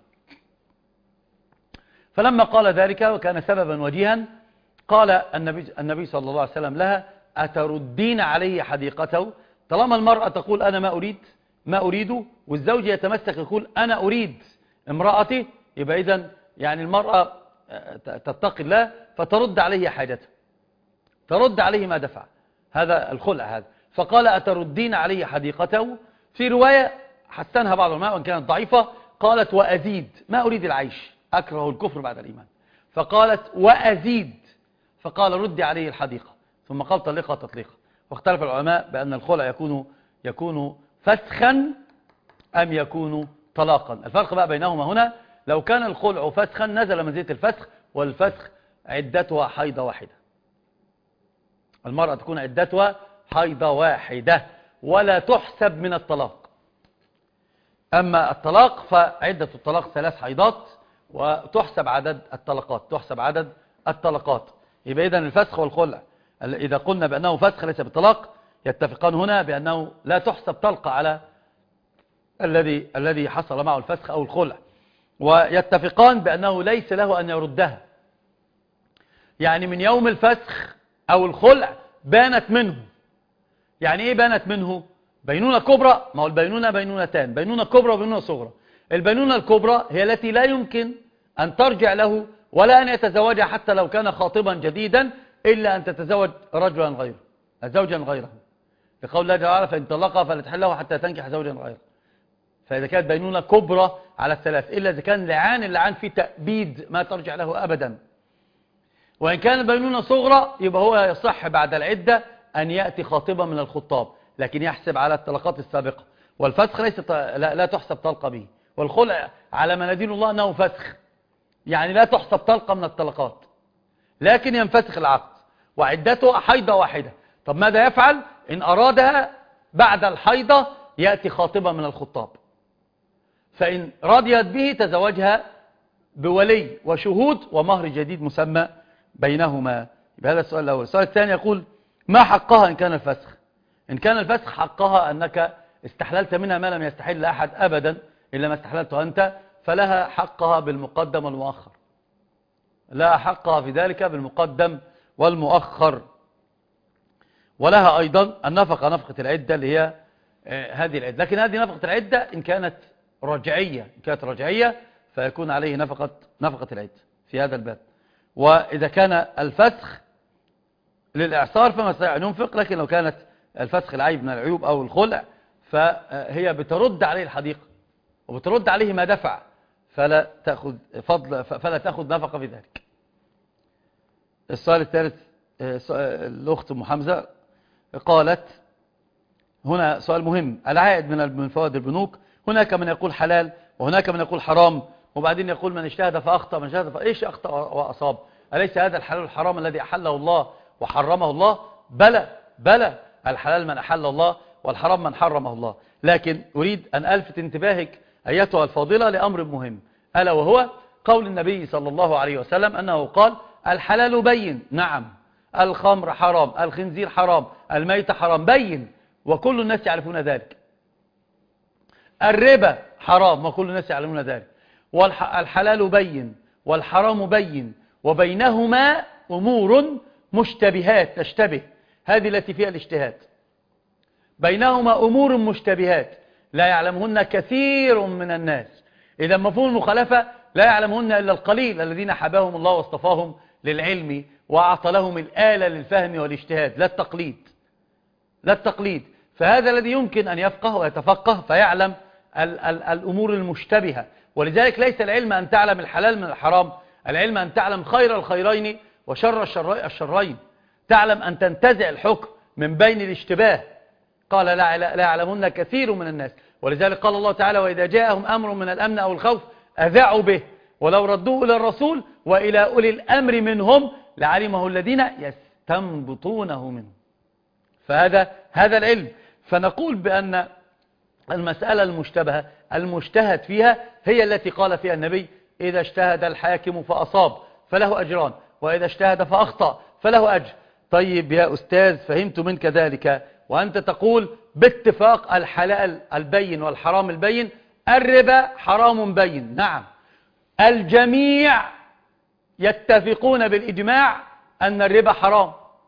فلما قال ذلك وكان سببا وجيها، قال النبي, النبي صلى الله عليه وسلم لها أتردين عليه حديقته؟ طالما المرأة تقول أنا ما أريد ما أريده، والزوج يتمسك يقول أنا أريد امرأتي، يبقى إذن يعني المرأة تتقي الله فترد عليه حاجته، ترد عليه ما دفع. هذا الخلع هذا. فقال أتردين علي حديقته؟ في رواية حسنها بعض العلماء وإن كانت ضعيفة، قالت وأزيد، ما أريد العيش، أكره الكفر بعد الإيمان. فقالت وأزيد، فقال ردي عليه الحديقة، ثم قال طلقها تطليقا. واختلف العلماء بأن الخلع يكون يكون فسخا أم يكون طلاقا. الفرق بقى بينهما هنا، لو كان الخلع فسخا نزل منزلة الفسخ، والفسخ عدتها حيضة واحدة. المرأة تكون عدتها حيضة واحدة ولا تحسب من الطلاق. أما الطلاق فعدة الطلاق ثلاث حيضات وتحسب عدد الطلقات، تحسب عدد الطلقات. يبقى إذن الفسخ والخلع إذا قلنا بأنه فسخ ليس بالطلاق، يتفقان هنا بأنه لا تحسب طلقة على الذي الذي حصل معه الفسخ أو الخلع، ويتفقان بأنه ليس له أن يردها. يعني من يوم الفسخ أو الخلع بانت منه. يعني إيه بانت منه؟ بينونة كبرى، ما هو البينونة بينونتان، بينونة كبرى وبينونة صغرى. البينونة الكبرى هي التي لا يمكن أن ترجع له ولا أن يتزوجها حتى لو كان خاطبا جديدا، إلا أن تتزوج رجلا غيره، زوجا غيره، لقول الله تعالى فإن طلقها فلا تحل له حتى تنكح زوجا غيره. فإذا كانت بينونة كبرى على الثلاث، إلا إذا كان لعان، اللعان فيه تأبيد ما ترجع له أبدا. وإن كان بينونة صغرى يبقى هو يصح بعد العدة أن يأتي خاطبا من الخطاب، لكن يحسب على الطلقات السابقة. والفسخ ليس لا, لا تحسب طلقة به، والخلع على ما ندين الله أنه فسخ، يعني لا تحسب طلقة من الطلقات، لكن ينفسخ العقد وعدته حيضة واحدة. طب ماذا يفعل؟ إن أرادها بعد الحيضة يأتي خاطبا من الخطاب، فإن رضيت به تزوجها بولي وشهود ومهر جديد مسمى بينهما. بهذا السؤال الأول. السؤال الثاني يقول ما حقها إن كان الفسخ؟ إن كان الفسخ حقها أنك استحللت منها ما لم يستحل لأحد أبدا إلا ما استحللته أنت، فلها حقها بالمقدم والمؤخر، لها حقها في ذلك بالمقدم والمؤخر. ولها أيضا النفقة، نفقة العدة اللي هي هذه العدة. لكن هذه نفقة العدة إن كانت رجعية، إن كانت رجعية فيكون عليه نفقة نفقة العدة في هذا الباب. وإذا كان الفسخ للإعصار فما يستطيع أن ينفق، لكن لو كانت الفسخ العيب من العيوب أو الخلع فهي بترد عليه الحديقة وبترد عليه ما دفع، فلا تأخذ فضل فلا تأخذ نفقة في ذلك. السؤال الثالث، الأخت أم حمزة قالت هنا سؤال مهم، العائد من فوائد البنوك، هناك من يقول حلال وهناك من يقول حرام، وبعدين يقول من اجتهد فأخطأ، من اجتهد فإيش أخطأ وأصاب؟ أليس هذا الحلال والحرام الذي أحله الله وحرمه الله؟ بلى بلى، الحلال من أحل الله والحرام من حرمه الله. لكن أريد أن ألفت انتباهك أيتها الفاضلة لأمر مهم، ألا وهو قول النبي صلى الله عليه وسلم أنه قال الحلال بين، نعم، الخمر حرام، الخنزير حرام، الميت حرام، بين، وكل الناس يعرفون ذلك. الربا حرام وكل الناس يعلمون ذلك. والحلال بين والحرام بين، وبينهما أمور مشتبهات تشتبه، هذه التي فيها الاجتهاد. بينهما أمور مشتبهات لا يعلمهن كثير من الناس. إذا مفهوم المخالفة لا يعلمهن إلا القليل الذين حباهم الله واصطفاهم للعلم وأعطى لهم الآلة للفهم والاجتهاد، لا التقليد، لا التقليد. فهذا الذي يمكن أن يفقه ويتفقه فيعلم ال ال الأمور المشتبهة. ولذلك ليس العلم أن تعلم الحلال من الحرام، العلم أن تعلم خير الخيرين وشر الشرين، تعلم أن تنتزع الحكم من بين الاشتباه. قال لا, لا يعلمون كثير من الناس، ولذلك قال الله تعالى وإذا جاءهم أمر من الأمن أو الخوف أذاعوا به ولو ردوه إلى الرسول وإلى أولي الأمر منهم لعلمه الذين يستنبطونه منه. فهذا هذا العلم. فنقول بأن المسألة المشتبهة المجتهد فيها هي التي قال فيها النبي إذا اجتهد الحاكم فأصاب فله أجران، وإذا اجتهد فأخطأ فله أجر. طيب يا أستاذ فهمت منك ذلك، وأنت تقول باتفاق الحلال البين والحرام البين، الربا حرام بين، نعم، الجميع يتفقون بالإجماع أن الربا حرام،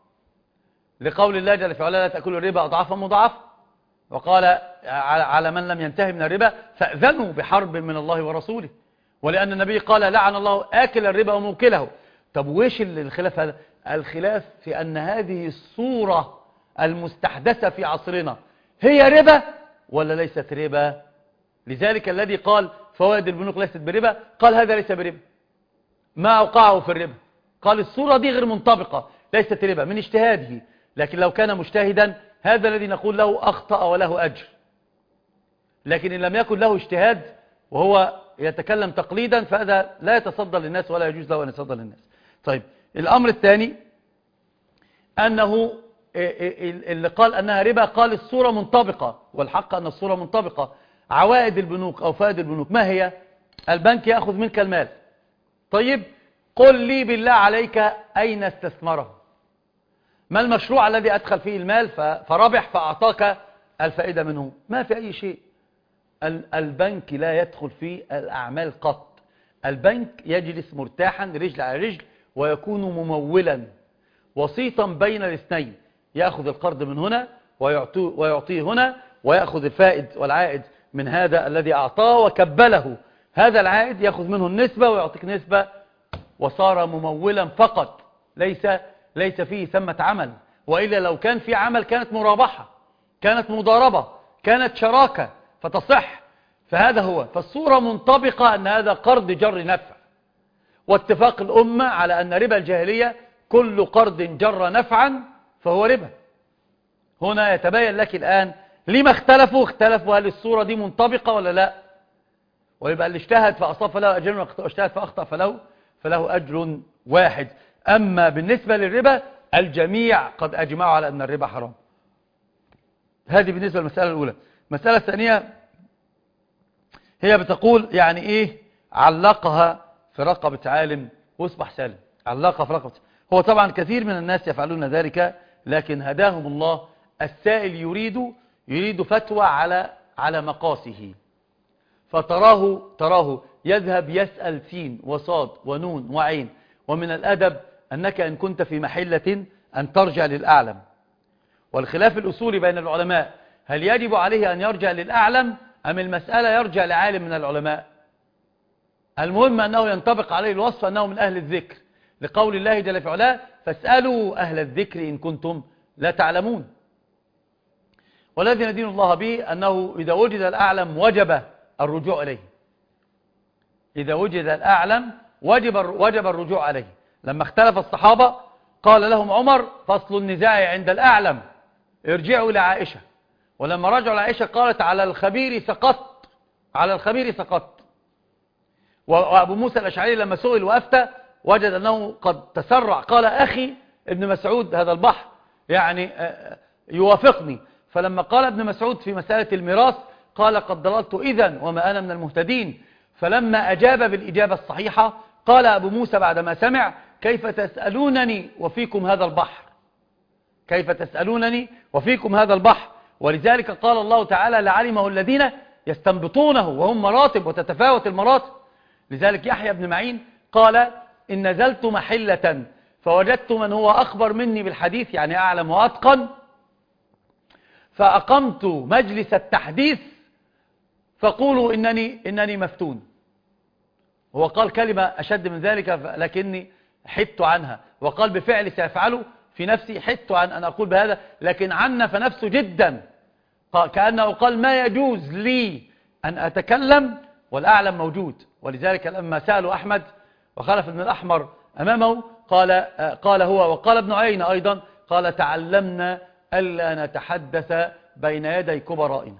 لقول الله جل وعلا لا تأكلوا الربا أضعافا مضاعفة، وقال على من لم ينتهي من الربا فأذنوا بحرب من الله ورسوله، ولأن النبي قال لعن الله آكل الربا وموكله. طب ويش الخلاف هذا؟ الخلاف في أن هذه الصورة المستحدثة في عصرنا هي ربا ولا ليست ربا؟ لذلك الذي قال فوائد البنوك ليست بربا قال هذا ليس بربا، ما أوقعه في الربا، قال الصورة دي غير منطبقة ليست ربا من اجتهاده، لكن لو كان مجتهدا هذا الذي نقول له أخطأ وله أجر. لكن إن لم يكن له اجتهاد وهو يتكلم تقليدا فهذا لا يتصدى للناس ولا يجوز له أن يتصدى للناس. طيب الأمر الثاني أنه اللي قال أنها ربا قال الصورة منطبقة، والحق أن الصورة منطبقة. عوائد البنوك أو فائد البنوك ما هي؟ البنك يأخذ منك المال. طيب قل لي بالله عليك أين استثمره؟ ما المشروع الذي أدخل فيه المال فربح فأعطاك الفائدة منه؟ ما في أي شيء. البنك لا يدخل في الأعمال قط. البنك يجلس مرتاحا رجل على رجل ويكون ممولا وسيطا بين الاثنين، يأخذ القرض من هنا ويعطيه هنا، ويأخذ الفائد والعائد من هذا الذي أعطاه وكبله، هذا العائد يأخذ منه النسبة ويعطيك نسبة، وصار ممولا فقط، ليس ليس فيه ثمة عمل. وإلا لو كان في عمل كانت مرابحة، كانت مضاربة، كانت شراكة فتصح. فهذا هو. فالصورة منطبقة أن هذا قرض جر نفع، واتفاق الأمة على أن ربا الجاهلية كل قرض جر نفعا فهو ربا. هنا يتبين لك الآن لما اختلفوا اختلفوا هل الصورة دي منطبقة ولا لا، ويبقى اللي اجتهد فأصاب فله أجر واجتهد فأخطأ فله فله أجر واحد. أما بالنسبة للربا الجميع قد أجمعوا على أن الربا حرام. هذه بالنسبة للمسألة الأولى. المسألة الثانية هي بتقول يعني إيه علقها في رقبة عالم واصبح سالم، علقها في رقبة. هو طبعا كثير من الناس يفعلون ذلك، لكن هداهم الله. السائل يريد يريد فتوى على على مقاسه، فتراه تراه يذهب يسأل سين وصاد ونون وعين. ومن الأدب أنك إن كنت في محلة أن ترجع للأعلم. والخلاف الأصولي بين العلماء هل يجب عليه أن يرجع للأعلم أم المسألة يرجع لعالم من العلماء؟ المهم أنه ينطبق عليه الوصف أنه من أهل الذكر، لقول الله جل في علاه فاسألوا أهل الذكر إن كنتم لا تعلمون. والذي ندين الله به أنه إذا وجد الأعلم وجب الرجوع إليه. إذا وجد الأعلم وجب وجب الرجوع عليه. لما اختلف الصحابة قال لهم عمر فصل النزاع عند الأعلم ارجعوا إلى عائشة. ولما رجعوا لعائشة قالت على الخبير سقط، على الخبير سقط. وأبو موسى الأشعري لما سئل وأفتى وجد أنه قد تسرع، قال أخي ابن مسعود هذا البحر يعني يوافقني. فلما قال ابن مسعود في مسألة الميراث قال قد ضللت إذن وما أنا من المهتدين. فلما أجاب بالإجابة الصحيحة قال أبو موسى بعدما سمع كيف تسألونني وفيكم هذا البحر، كيف تسألونني وفيكم هذا البحر. ولذلك قال الله تعالى لعلمه الذين يستنبطونه، وهم مراتب وتتفاوت المراتب. لذلك يحيى بن معين قال إن نزلت محلة فوجدت من هو أخبر مني بالحديث يعني أعلم وأتقن، فأقمت مجلس التحديث فقولوا إنني, إنني مفتون. هو قال كلمة أشد من ذلك لكني حدت عنها، وقال بفعل سيفعله في نفسي حدت عن أن أقول بهذا، لكن عنف نفسه جدا كأنه قال ما يجوز لي أن أتكلم والأعلم موجود. ولذلك لما سألوا أحمد وخلف بن الأحمر أمامه قال, قال هو وقال ابن عيينة أيضا قال تعلمنا ألا نتحدث بين يدي كبرائنا.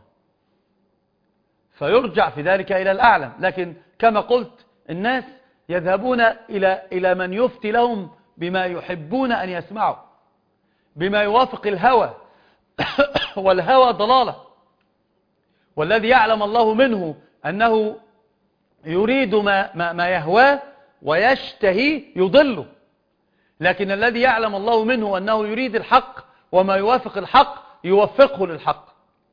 فيرجع في ذلك إلى الأعلم. لكن كما قلت الناس يذهبون إلى إلى من يفتي لهم بما يحبون أن يسمعوا، بما يوافق الهوى والهوى ضلالة. والذي يعلم الله منه أنه يريد ما, ما, ما يهواه ويشتهي يضله، لكن الذي يعلم الله منه أنه يريد الحق وما يوافق الحق يوفقه للحق.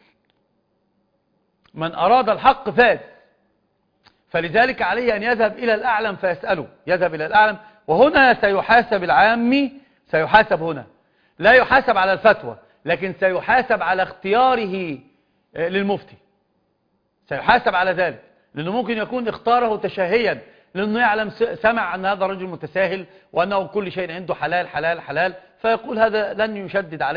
من أراد الحق فاز. فلذلك عليه أن يذهب إلى الأعلم فيسأله، يذهب إلى الأعلم. وهنا سيحاسب العامي، سيحاسب هنا لا يحاسب على الفتوى، لكن سيحاسب على اختياره للمفتي، سيحاسب على ذلك، لأنه ممكن يكون اختاره تشهيا، لأنه يعلم سمع أن هذا الرجل متساهل وأنه كل شيء عنده حلال حلال حلال، فيقول هذا لن يشدد علي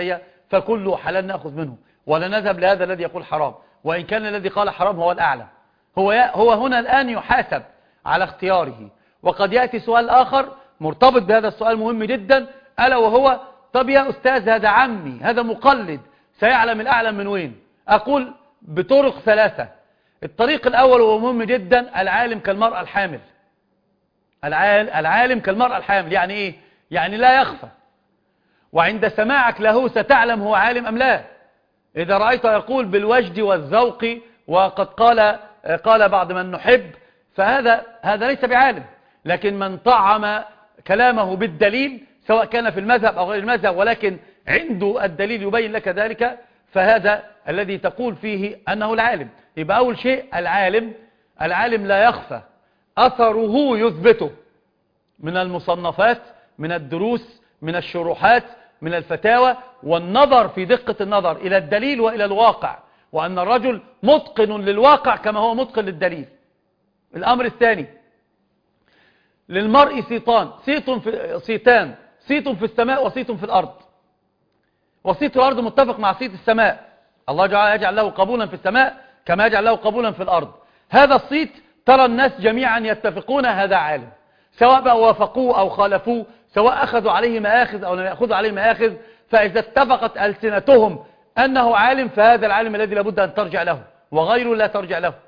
فكله حلال نأخذ منه، ولا نذهب لهذا الذي يقول حرام، وإن كان الذي قال حرام هو الأعلم. هو هو هنا الآن يحاسب على اختياره. وقد يأتي سؤال آخر مرتبط بهذا السؤال مهم جدا، ألا وهو: طب يا أستاذ، هذا عمي، هذا مقلد، سيعلم الأعلم من وين؟ أقول بطرق ثلاثة. الطريق الأول وهو مهم جدا: العالم كالمرأة الحامل. العالم كالمرأة الحامل يعني إيه؟ يعني لا يخفى، وعند سماعك له ستعلم هو عالم أم لا. إذا رأيته يقول بالوجد والذوق وقد قال قال بعض من نحب، فهذا هذا ليس بعالم. لكن من طعم كلامه بالدليل، سواء كان في المذهب أو غير المذهب، ولكن عنده الدليل يبين لك ذلك، فهذا الذي تقول فيه أنه العالم. يبقى أول شيء العالم العالم لا يخفى، أثره يثبته من المصنفات، من الدروس، من الشروحات، من الفتاوى، والنظر في دقة النظر إلى الدليل وإلى الواقع، وأن الرجل متقن للواقع كما هو متقن للدليل. الأمر الثاني: للمرء صيتان صيت في صيتان صيت في السماء وصيت في الأرض. وصيت الأرض متفق مع صيت السماء، الله جعل يجعل له قبولا في السماء كما يجعل له قبولا في الأرض. هذا الصيت ترى الناس جميعا يتفقون هذا عالم، سواء بقى وافقوه أو خالفوه، سواء أخذوا عليه مآخذ أو لم يأخذوا عليه مآخذ، فإذا اتفقت ألسنتهم أنه عالم، فهذا العالم الذي لابد أن ترجع له، وغيره لا ترجع له.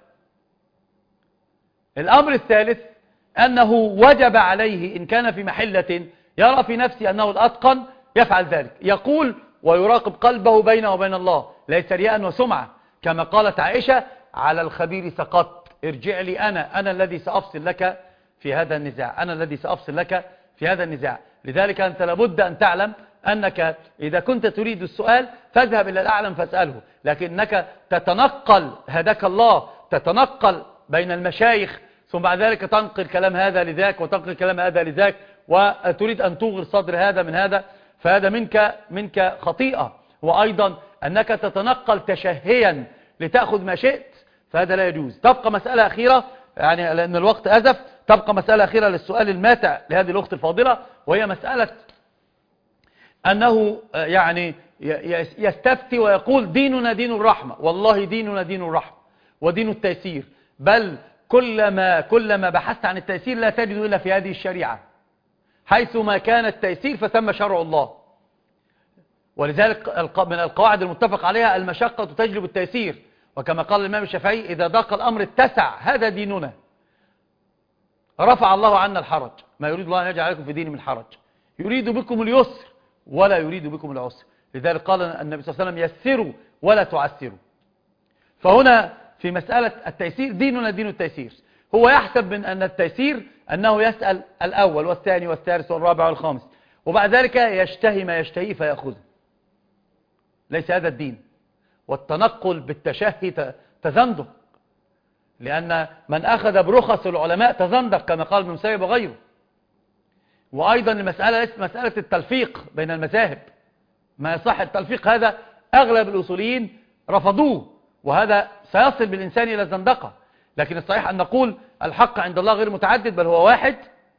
الأمر الثالث: أنه وجب عليه إن كان في محلة يرى في نفسه أنه الأتقن يفعل ذلك، يقول ويراقب قلبه بينه وبين الله، ليس رياء وسمعة، كما قالت عائشة: على الخبير سقطت، ارجع لي أنا أنا الذي سأفصل لك في هذا النزاع، أنا الذي سأفصل لك في هذا النزاع. لذلك أنت لابد أن تعلم أنك إذا كنت تريد السؤال فاذهب إلى الأعلم فاسأله، لكنك تتنقل، هداك الله، تتنقل بين المشايخ، ثم بعد ذلك تنقل كلام هذا لذاك وتنقل كلام هذا لذاك، وتريد أن توغر صدر هذا من هذا، فهذا منك منك خطيئة. وأيضا أنك تتنقل تشهيا لتأخذ ما شئت، فهذا لا يجوز. تبقى مسألة أخيرة، يعني لأن الوقت أزف، تبقى مسألة أخيرة للسؤال الماتع لهذه الأخت الفاضلة، وهي مسألة أنه يعني يستفتي ويقول: ديننا دين الرحمة. والله ديننا دين الرحمة ودين التيسير، بل كلما كلما بحثت عن التيسير لا تجد إلا في هذه الشريعة، حيثما كان التيسير فثم شرع الله. ولذلك من القواعد المتفق عليها: المشقة تجلب التيسير، وكما قال الإمام الشافعي: إذا ضاق الأمر اتسع، هذا ديننا. رفع الله عنا الحرج، ما يريد الله أن يجعل عليكم في دين من حرج، يريد بكم اليسر ولا يريد بكم العسر. لذلك قال النبي صلى الله عليه وسلم: يسروا ولا تعسروا. فهنا في مسألة التيسير ديننا دين التيسير. هو يحسب من أن التيسير أنه يسأل الأول والثاني والثالث والرابع والخامس، وبعد ذلك يشتهي ما يشتهي فيأخذه. ليس هذا الدين. والتنقل بالتشهي تزندق، لأن من أخذ برخص العلماء تزندق كما قال ابن مسيب وغيره. وأيضا المسألة ليست مسألة التلفيق بين المذاهب، ما يصح التلفيق هذا أغلب الأصوليين رفضوه، وهذا سيصل بالإنسان إلى الزندقة. لكن الصحيح أن نقول الحق عند الله غير متعدد، بل هو واحد،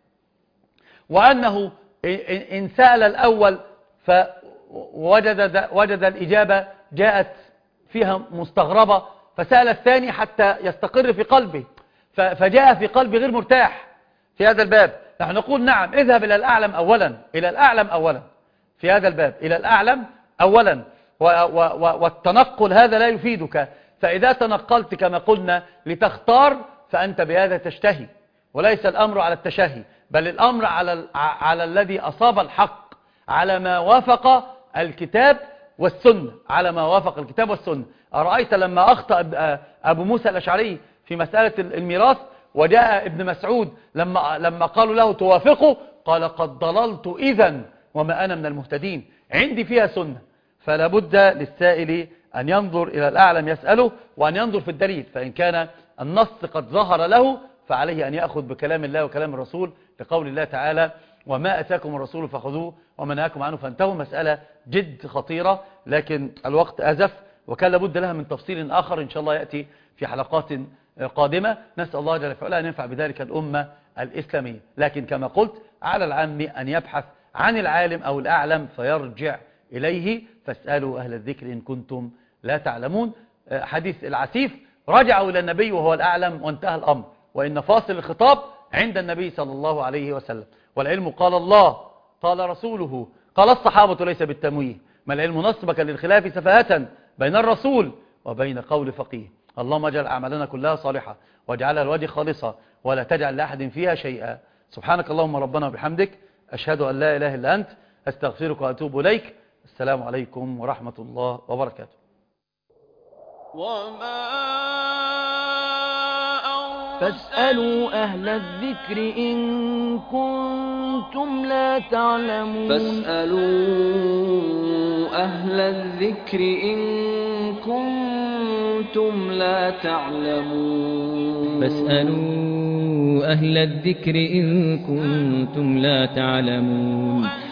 وأنه إن سأل الأول فوجد وجد الإجابة جاءت فيها مستغربة، فسأل الثاني حتى يستقر في قلبه، فجاء في قلبه غير مرتاح في هذا الباب. نحن نقول: نعم، اذهب إلى الأعلم أولا، إلى الأعلم أولا في هذا الباب، إلى الأعلم أولا. والتنقل هذا لا يفيدك، فإذا تنقلت كما قلنا لتختار فأنت بهذا تشتهي، وليس الأمر على التشهي، بل الأمر على على الذي أصاب الحق، على ما وافق الكتاب والسنة، على ما وافق الكتاب والسنة. أرأيت لما أخطأ أبو موسى الأشعري في مسألة الميراث، وجاء ابن مسعود لما لما قالوا له توافقه، قال: قد ضللت إذن وما أنا من المهتدين، عندي فيها سنة. فلا بد للسائل أن ينظر إلى الأعلم يسأله، وأن ينظر في الدليل، فإن كان النص قد ظهر له فعليه أن يأخذ بكلام الله وكلام الرسول، لقول الله تعالى: وما أتاكم الرسول فخذوه وما نهاكم عنه فانتهوا. مسألة جد خطيرة، لكن الوقت أزف، وكان لابد لها من تفصيل آخر إن شاء الله يأتي في حلقات قادمة. نسأل الله جل وعلا أن ينفع بذلك الأمة الإسلامية. لكن كما قلت، على العام أن يبحث عن العالم أو الأعلم فيرجع إليه فاسألوا أهل الذكر إن كنتم لا تعلمون. حديث العسيف رجعوا إلى النبي وهو الأعلم وانتهى الأمر، وإن فاصل الخطاب عند النبي صلى الله عليه وسلم. والعلم قال الله قال رسوله قال الصحابة ليس بالتمويه، ما العلم نصبك للخلاف سفاهة بين الرسول وبين قول فقيه. اللهم اجعل أعمالنا كلها صالحة واجعلها الوجه خالصة ولا تجعل لأحد فيها شيئا. سبحانك اللهم ربنا وبحمدك، أشهد أن لا إله إلا أنت، أستغفرك وأتوب إليك. السلام عليكم ورحمة الله وبركاته. فاسألوا أهل الذكر إن كنتم لا تعلمون. فاسألوا أهل الذكر إن كنتم لا تعلمون. فاسألوا أهل الذكر إن كنتم لا تعلمون.